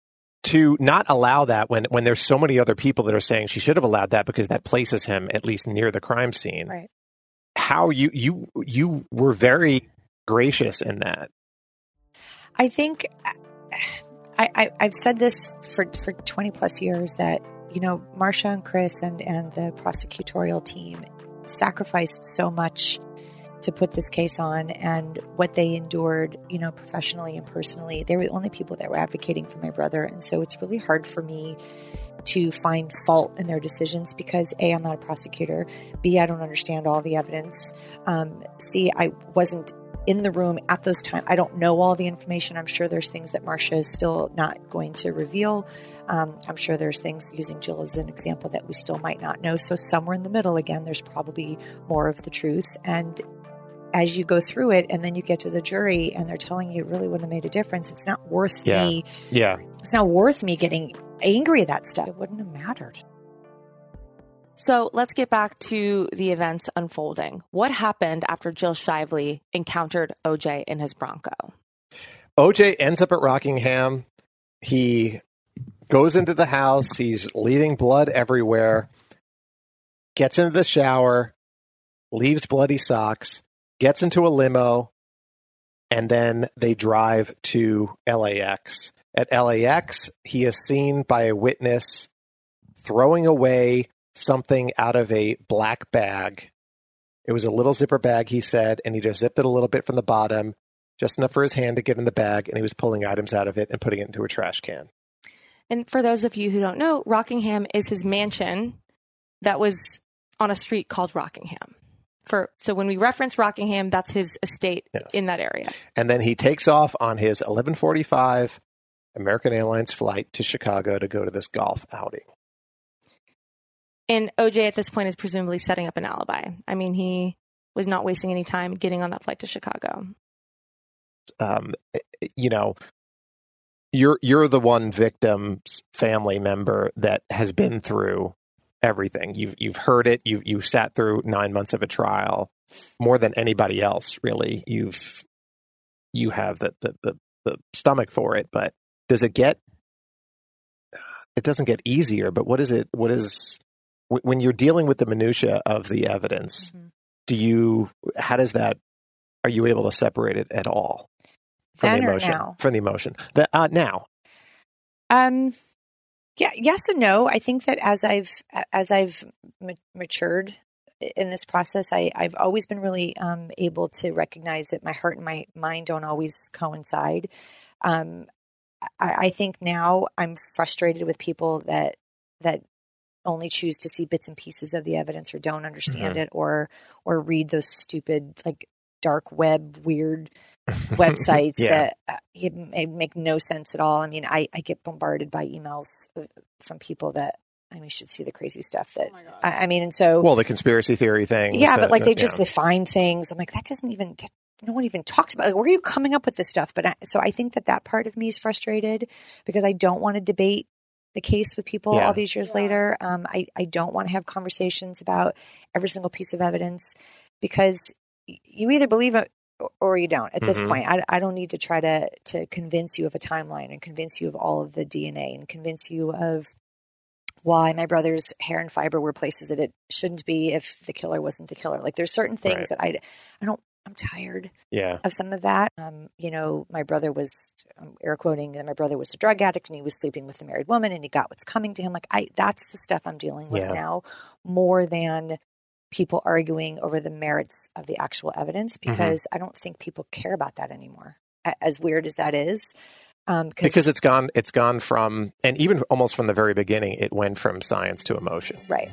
to not allow that when, when there's so many other people that are saying she should have allowed that because that places him at least near the crime scene. Right. How you you you were very gracious in that. I think I, I I've said this for for twenty plus years that, you know, Marcia and Chris and and the prosecutorial team sacrificed so much to put this case on, and what they endured, you know, professionally and personally. They were the only people that were advocating for my brother. And so it's really hard for me to find fault in their decisions because A, I'm not a prosecutor. B, I don't understand all the evidence. Um, C, I wasn't in the room at those times. I don't know all the information. I'm sure there's things that Marcia is still not going to reveal. Um, I'm sure there's things, using Jill as an example, that we still might not know. So somewhere in the middle, again, there's probably more of the truth. And as you go through it and then you get to the jury and they're telling you it really wouldn't have made a difference, it's not worth Yeah. me. Yeah. It's not worth me getting angry at that stuff. It wouldn't have mattered. So let's get back to the events unfolding. What happened after Jill Shively encountered O J in his Bronco? O J ends up at Rockingham. He goes into the house. He's leaving blood everywhere. Gets into the shower. Leaves bloody socks. Gets into a limo. And then they drive to L A X. At L A X, he is seen by a witness throwing away something out of a black bag. It was a little zipper bag, he said, and he just zipped it a little bit from the bottom, just enough for his hand to get in the bag, and he was pulling items out of it and putting it into a trash can. And for those of you who don't know, Rockingham is his mansion that was on a street called Rockingham. For so when we reference Rockingham, that's his estate Yes. in that area. And then he takes off on his eleven forty-five American Airlines flight to Chicago to go to this golf outing. And O J at this point is presumably setting up an alibi. I mean, he was not wasting any time getting on that flight to Chicago. Um, you know, you're you're the one victim's family member that has been through everything. You've you've heard it. You you sat through nine months of a trial more than anybody else. Really, you've you have the the the, the stomach for it. But does it get? It doesn't get easier. But what is it? What is when you're dealing with the minutia of the evidence? Mm-hmm. Do you? How does that? Are you able to separate it at all from Then the or emotion? now? From the emotion. The, uh, now. Um, yeah, yes and no. I think that as I've as I've ma- matured in this process, I, I've always been really um, able to recognize that my heart and my mind don't always coincide. Um, I, I think now I'm frustrated with people that that only choose to see bits and pieces of the evidence or don't understand Mhm. it or or read those stupid like dark web weird websites Yeah. that uh, it, it make no sense at all. I mean, I, I get bombarded by emails uh, from people that I mean, you should see the crazy stuff that I, I mean, and so Well, the conspiracy theory thing. yeah, but like they just define things. I'm like, that doesn't even. No one even talks about. Like, where are you coming up with this stuff? But I, so I think that that part of me is frustrated because I don't want to debate the case with people Yeah. all these years later. Um, I I don't want to have conversations about every single piece of evidence because y- you either believe it or you don't. At this Mhm. point, I, I don't need to try to to convince you of a timeline and convince you of all of the D N A and convince you of why my brother's hair and fiber were places that it shouldn't be if the killer wasn't the killer. Like there's certain things Right. that I I don't. I'm tired Yeah. of some of that. Um, you know, my brother was, um, air quoting, that my brother was a drug addict and he was sleeping with a married woman and he got what's coming to him. Like, I, that's the stuff I'm dealing with Yeah. now more than people arguing over the merits of the actual evidence because I don't think people care about that anymore. A- As weird as that is. Um, Because it's gone, it's gone from, and even almost from the very beginning, it went from science to emotion. Right.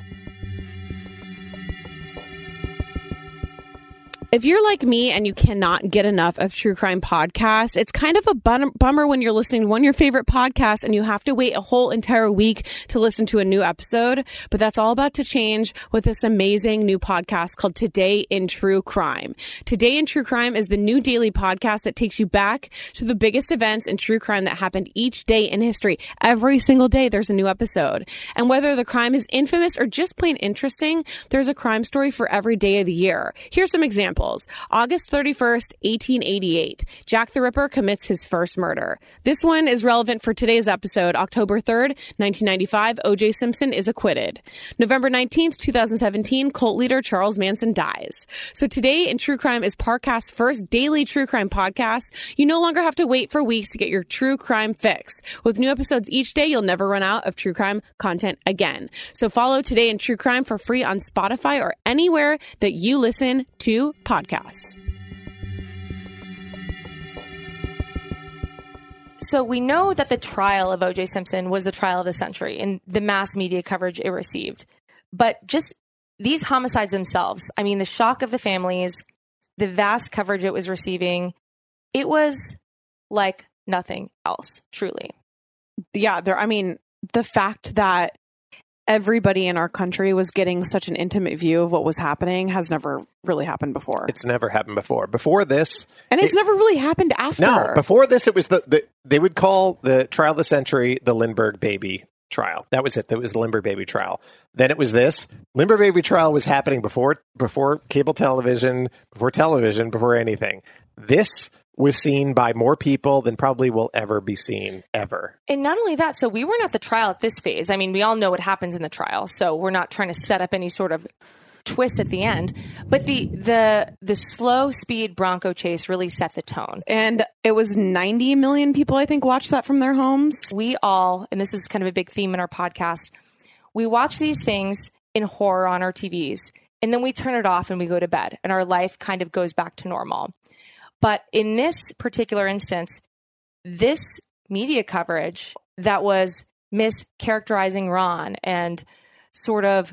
If you're like me and you cannot get enough of true crime podcasts, it's kind of a bun- bummer when you're listening to one of your favorite podcasts and you have to wait a whole entire week to listen to a new episode. But that's all about to change with this amazing new podcast called Today in True Crime. Today in True Crime is the new daily podcast that takes you back to the biggest events in true crime that happened each day in history. Every single day there's a new episode. And whether the crime is infamous or just plain interesting, there's a crime story for every day of the year. Here's some examples. Chronicles. August thirty-first, eighteen eighty-eight. Jack the Ripper commits his first murder. This one is relevant for today's episode. October third, nineteen ninety-five, O J Simpson is acquitted. November nineteenth, twenty seventeen, cult leader Charles Manson dies. So today in True Crime is Parcast's first daily true crime podcast. You no longer have to wait for weeks to get your true crime fix. With new episodes each day, you'll never run out of true crime content again. So follow Today in True Crime for free on Spotify or anywhere that you listen to podcasts. So we know that the trial of O J Simpson was the trial of the century and the mass media coverage it received. But just these homicides themselves, I mean, the shock of the families, the vast coverage it was receiving, it was like nothing else, truly. Yeah, there. I mean, the fact that everybody in our country was getting such an intimate view of what was happening has never really happened before. It's never happened before. Before this... And it's it, never really happened after. No, before this, it was the, the... They would call the trial of the century the Lindbergh baby trial. That was it. That was the Lindbergh baby trial. Then it was this. Lindbergh baby trial was happening before before cable television, before television, before anything. This was seen by more people than probably will ever be seen, ever. And not only that, so we weren't at the trial at this phase. I mean, we all know what happens in the trial, so we're not trying to set up any sort of twist at the end. But the the the slow speed Bronco chase really set the tone. And it was ninety million people, I think, watched that from their homes. We all, and this is kind of a big theme in our podcast, we watch these things in horror on our T Vs, and then we turn it off and we go to bed, and our life kind of goes back to normal. But in this particular instance, this media coverage that was mischaracterizing Ron and sort of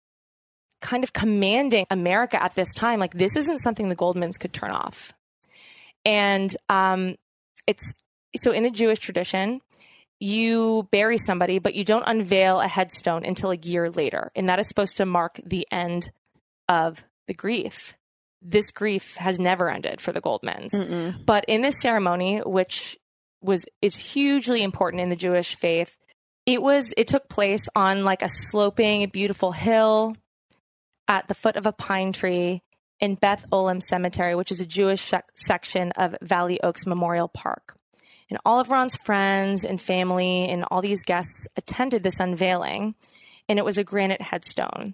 kind of commanding America at this time, like this isn't something the Goldmans could turn off. And um, it's so in the Jewish tradition, you bury somebody, but you don't unveil a headstone until a year later. And that is supposed to mark the end of the grief. This grief has never ended for the Goldmans. Mm-mm. But in this ceremony, which was is hugely important in the Jewish faith, it was it took place on like a sloping, beautiful hill at the foot of a pine tree in Beth Olam Cemetery, which is a Jewish sh- section of Valley Oaks Memorial Park. And all of Ron's friends and family and all these guests attended this unveiling, and it was a granite headstone.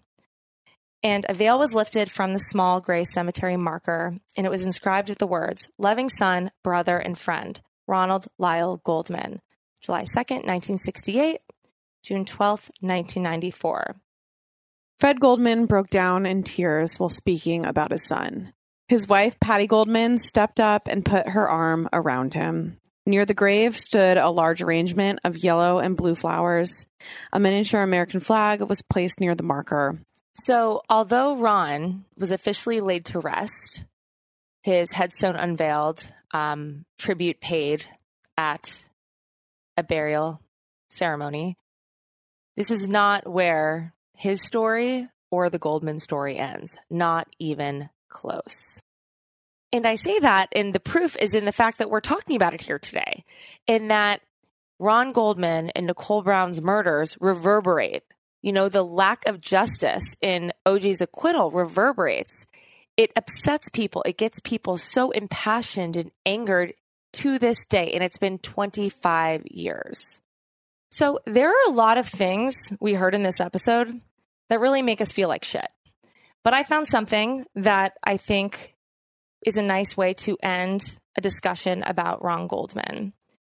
And a veil was lifted from the small gray cemetery marker, and it was inscribed with the words, "Loving son, brother, and friend, Ronald Lyle Goldman, July second, nineteen sixty-eight, June twelfth, nineteen ninety-four. Fred Goldman broke down in tears while speaking about his son. His wife, Patty Goldman, stepped up and put her arm around him. Near the grave stood a large arrangement of yellow and blue flowers. A miniature American flag was placed near the marker. So, although Ron was officially laid to rest, his headstone unveiled, um, tribute paid at a burial ceremony, this is not where his story or the Goldman story ends. Not even close. And I say that, and the proof is in the fact that we're talking about it here today, in that Ron Goldman and Nicole Brown's murders reverberate. You know, the lack of justice in O J's acquittal reverberates. It upsets people. It gets people so impassioned and angered to this day. And it's been twenty-five years. So there are a lot of things we heard in this episode that really make us feel like shit. But I found something that I think is a nice way to end a discussion about Ron Goldman.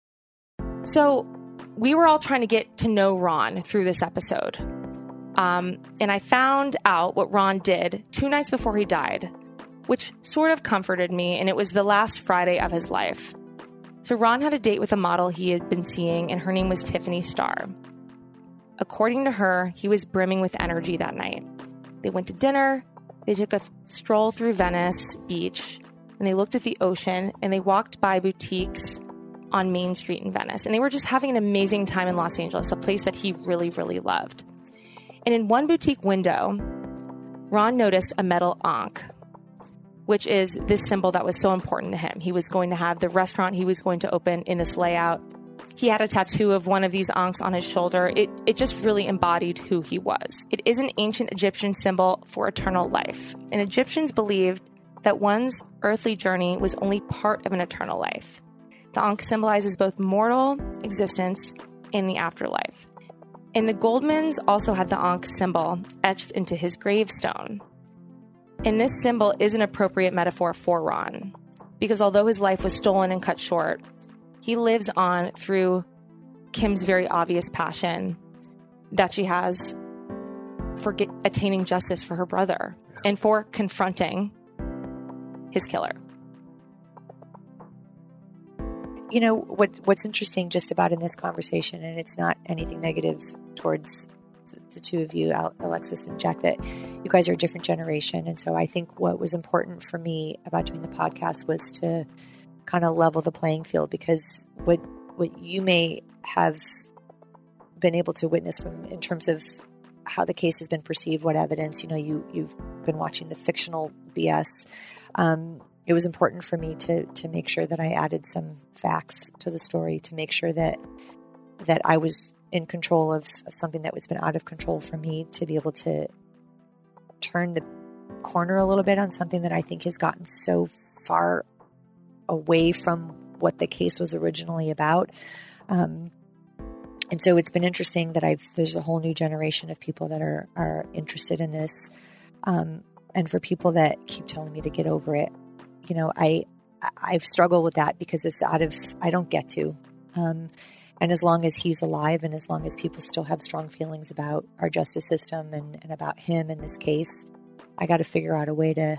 So we were all trying to get to know Ron through this episode. Um, and I found out what Ron did two nights before he died, which sort of comforted me, and it was the last Friday of his life. So Ron had a date with a model he had been seeing, and her name was Tiffany Starr. According to her, he was brimming with energy that night. They went to dinner, they took a stroll through Venice Beach, and they looked at the ocean, and they walked by boutiques on Main Street in Venice. And they were just having an amazing time in Los Angeles, a place that he really, really loved. And in one boutique window, Ron noticed a metal ankh, which is this symbol that was so important to him. He was going to have the restaurant he was going to open in this layout. He had a tattoo of one of these ankhs on his shoulder. It, it just really embodied who he was. It is an ancient Egyptian symbol for eternal life. And Egyptians believed that one's earthly journey was only part of an eternal life. The Ankh symbolizes both mortal existence and the afterlife. And the Goldmans also had the Ankh symbol etched into his gravestone. And this symbol is an appropriate metaphor for Ron, because although his life was stolen and cut short, he lives on through Kim's very obvious passion that she has for get, attaining justice for her brother and for confronting his killer. You know, what what's interesting just about in this conversation, and it's not anything negative towards the, the two of you, Alexis and Jack, that you guys are a different generation. And so I think what was important for me about doing the podcast was to kind of level the playing field, because what what you may have been able to witness from in terms of how the case has been perceived, what evidence, you know, you, you've been watching the fictional B S. Um, it was important for me to to make sure that I added some facts to the story, to make sure that that I was in control of, of something that was been out of control for me, to be able to turn the corner a little bit on something that I think has gotten so far away from what the case was originally about. Um, and so it's been interesting that I've, there's a whole new generation of people that are, are interested in this. Um, and for people that keep telling me to get over it, you know, I, I've struggled with that because it's out of, I don't get to. Um, and as long as he's alive and as long as people still have strong feelings about our justice system and, and about him in this case, I got to figure out a way to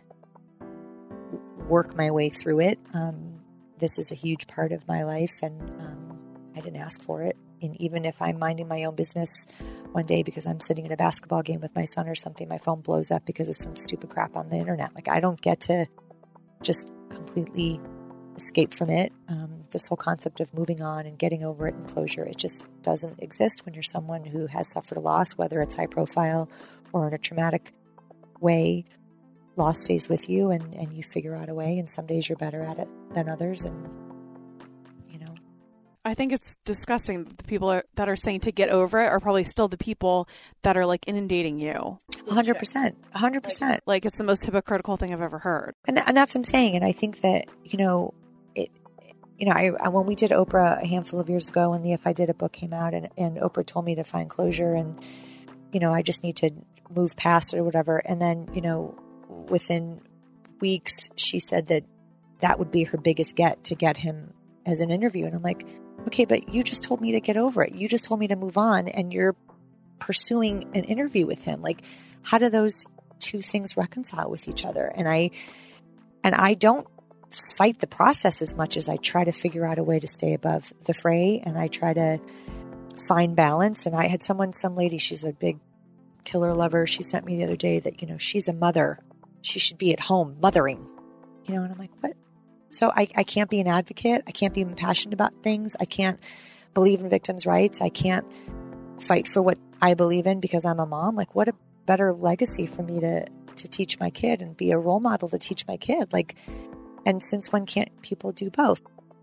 work my way through it. Um, this is a huge part of my life, and um, I didn't ask for it. And even if I'm minding my own business one day because I'm sitting in a basketball game with my son or something, my phone blows up because of some stupid crap on the internet. Like, I don't get to just completely escape from it. Um, this whole concept of moving on and getting over it and closure, it just doesn't exist when you're someone who has suffered a loss, whether it's high profile or in a traumatic way. Loss stays with you, and, and you figure out a way, and some days you're better at it than others, and you know. I think it's disgusting that the people are, that are saying to get over it are probably still the people that are like inundating you. one hundred percent. one hundred percent. Like, it's the most hypocritical thing I've ever heard. And, and that's what I'm saying. And I think that, you know, it, you know, I, I, when we did Oprah a handful of years ago, and the If I Did It book came out, and, and Oprah told me to find closure, and, you know, I just need to move past it or whatever. And then, you know, within weeks, she said that that would be her biggest get, to get him as an interview. And I'm like, okay, but you just told me to get over it. You just told me to move on, and you're pursuing an interview with him. Like, how do those two things reconcile with each other? And I, and I don't fight the process as much as I try to figure out a way to stay above the fray, and I try to find balance. And I had someone, some lady, she's a big killer lover. She sent me the other day that, you know, she's a mother. She should be at home mothering, you know, and I'm like, what? So I, I can't be an advocate. I can't be passionate about things. I can't believe in victims' rights. I can't fight for what I believe in because I'm a mom. Like, what a better legacy for me to, to teach my kid and be a role model to teach my kid. Like, and since when can't people do both?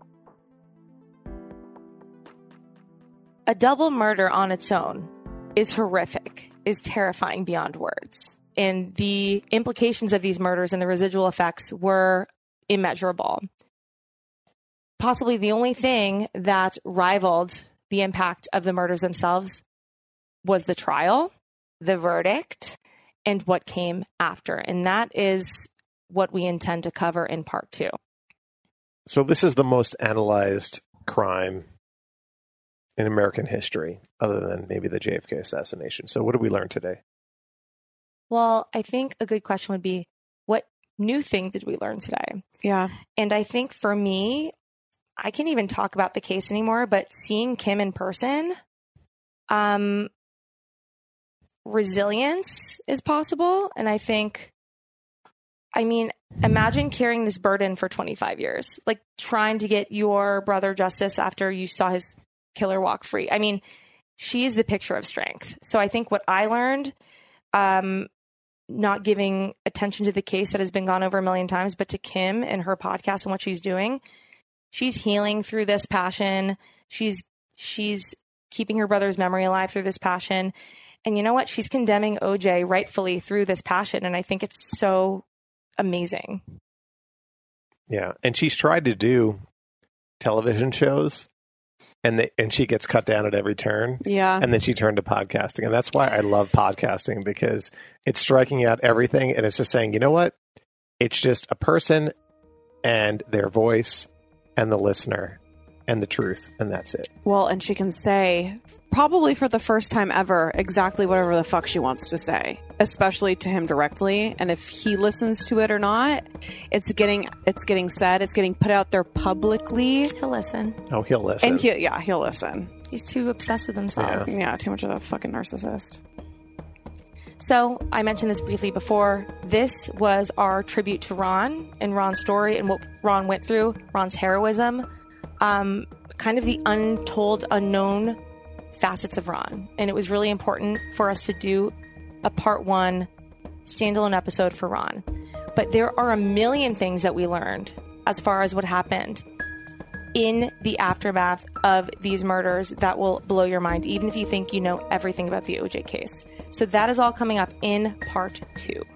A double murder on its own is horrific, is terrifying beyond words. And the implications of these murders and the residual effects were immeasurable. Possibly the only thing that rivaled the impact of the murders themselves was the trial, the verdict, and what came after. And that is what we intend to cover in part two. So this is the most analyzed crime in American history, other than maybe the J F K assassination. So what did we learn today? Well, I think a good question would be, what new thing did we learn today? Yeah. And I think for me, I can't even talk about the case anymore, but seeing Kim in person, um, resilience is possible. And I think, I mean, imagine carrying this burden for twenty-five years, like trying to get your brother justice after you saw his killer walk free. I mean, she is the picture of strength. So I think what I learned, um, not giving attention to the case that has been gone over a million times, but to Kim and her podcast and what she's doing, she's healing through this passion. She's, she's keeping her brother's memory alive through this passion. And you know what? She's condemning O J rightfully through this passion. And I think it's so amazing. Yeah. And she's tried to do television shows and they, and she gets cut down at every turn. Yeah. And then she turned to podcasting. And that's why I love podcasting, because it's striking out everything. And it's just saying, you know what? It's just a person and their voice and the listener and the truth. And that's it. Well, and she can say, probably for the first time ever, exactly whatever the fuck she wants to say, especially to him directly. And if he listens to it or not, it's getting it's getting said. It's getting put out there publicly. He'll listen. Oh, he'll listen. And he, yeah, he'll listen. He's too obsessed with himself. Yeah. yeah, too much of a fucking narcissist. So I mentioned this briefly before. This was our tribute to Ron and Ron's story and what Ron went through, Ron's heroism, um, kind of the untold, unknown facets of Ron. And it was really important for us to do a part one standalone episode for Ron. But there are a million things that we learned as far as what happened in the aftermath of these murders that will blow your mind, even if you think you know everything about the O J case. So that is all coming up in part two.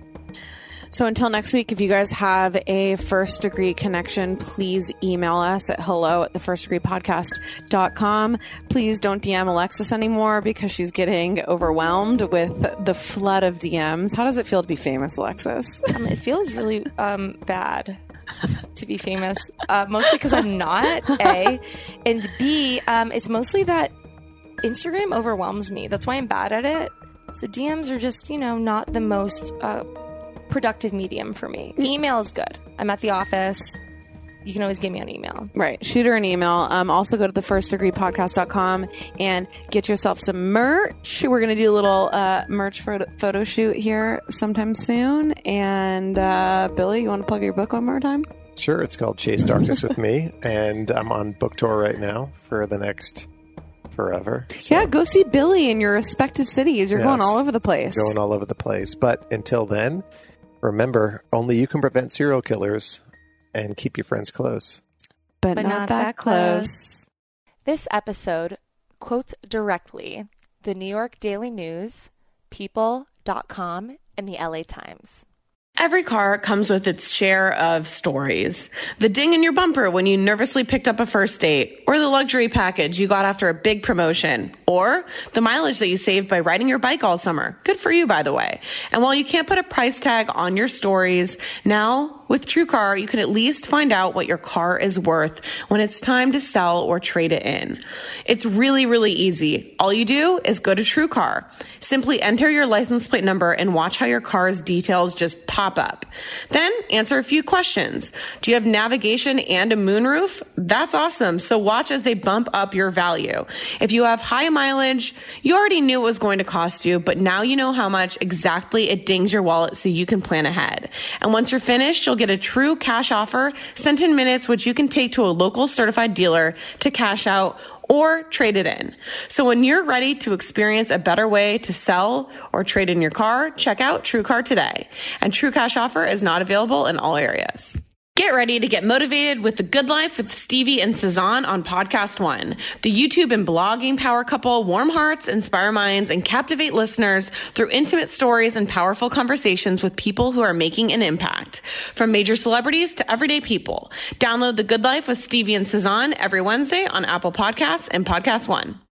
So until next week, if you guys have a first degree connection, please email us at hello at the first degree podcast dot com. Please don't D M Alexis anymore because she's getting overwhelmed with the flood of D Ms. How does it feel to be famous, Alexis? Um, it feels really um, bad to be famous, uh, mostly because I'm not, A. And B, um, it's mostly that Instagram overwhelms me. That's why I'm bad at it. So D Ms are just, you know, not the most uh, productive medium for me. Email is good. I'm at the office. You can always get me on email. Right. Shoot her an email. Um, also go to the first degree podcast dot com and get yourself some merch. We're going to do a little uh, merch photo, photo shoot here sometime soon. And uh, Billy, you want to plug your book one more time? Sure. It's called Chase Darkness with Me. And I'm on book tour right now for the next forever. So. Yeah, go see Billy in your respective cities. You're yes, going all over the place. Going all over the place. But until then, remember, only you can prevent serial killers and keep your friends close. But, but not, not that, that close. close. This episode quotes directly the New York Daily News, People dot com, and the L A Times. Every car comes with its share of stories. The ding in your bumper when you nervously picked up a first date, or the luxury package you got after a big promotion, or the mileage that you saved by riding your bike all summer. Good for you, by the way. And while you can't put a price tag on your stories, now with TrueCar, you can at least find out what your car is worth when it's time to sell or trade it in. It's really, really easy. All you do is go to TrueCar. Simply enter your license plate number and watch how your car's details just pop up. Then answer a few questions. Do you have navigation and a moonroof? That's awesome. So watch as they bump up your value. If you have high mileage, you already knew it was going to cost you, but now you know how much exactly it dings your wallet so you can plan ahead. And once you're finished, you'll get a true cash offer sent in minutes, which you can take to a local certified dealer to cash out or trade it in. So when you're ready to experience a better way to sell or trade in your car, check out TrueCar today. And True Cash Offer is not available in all areas. Get ready to get motivated with The Good Life with Stevie and Cezanne on Podcast One. The YouTube and blogging power couple warm hearts, inspire minds, and captivate listeners through intimate stories and powerful conversations with people who are making an impact. From major celebrities to everyday people. Download The Good Life with Stevie and Cezanne every Wednesday on Apple Podcasts and Podcast One.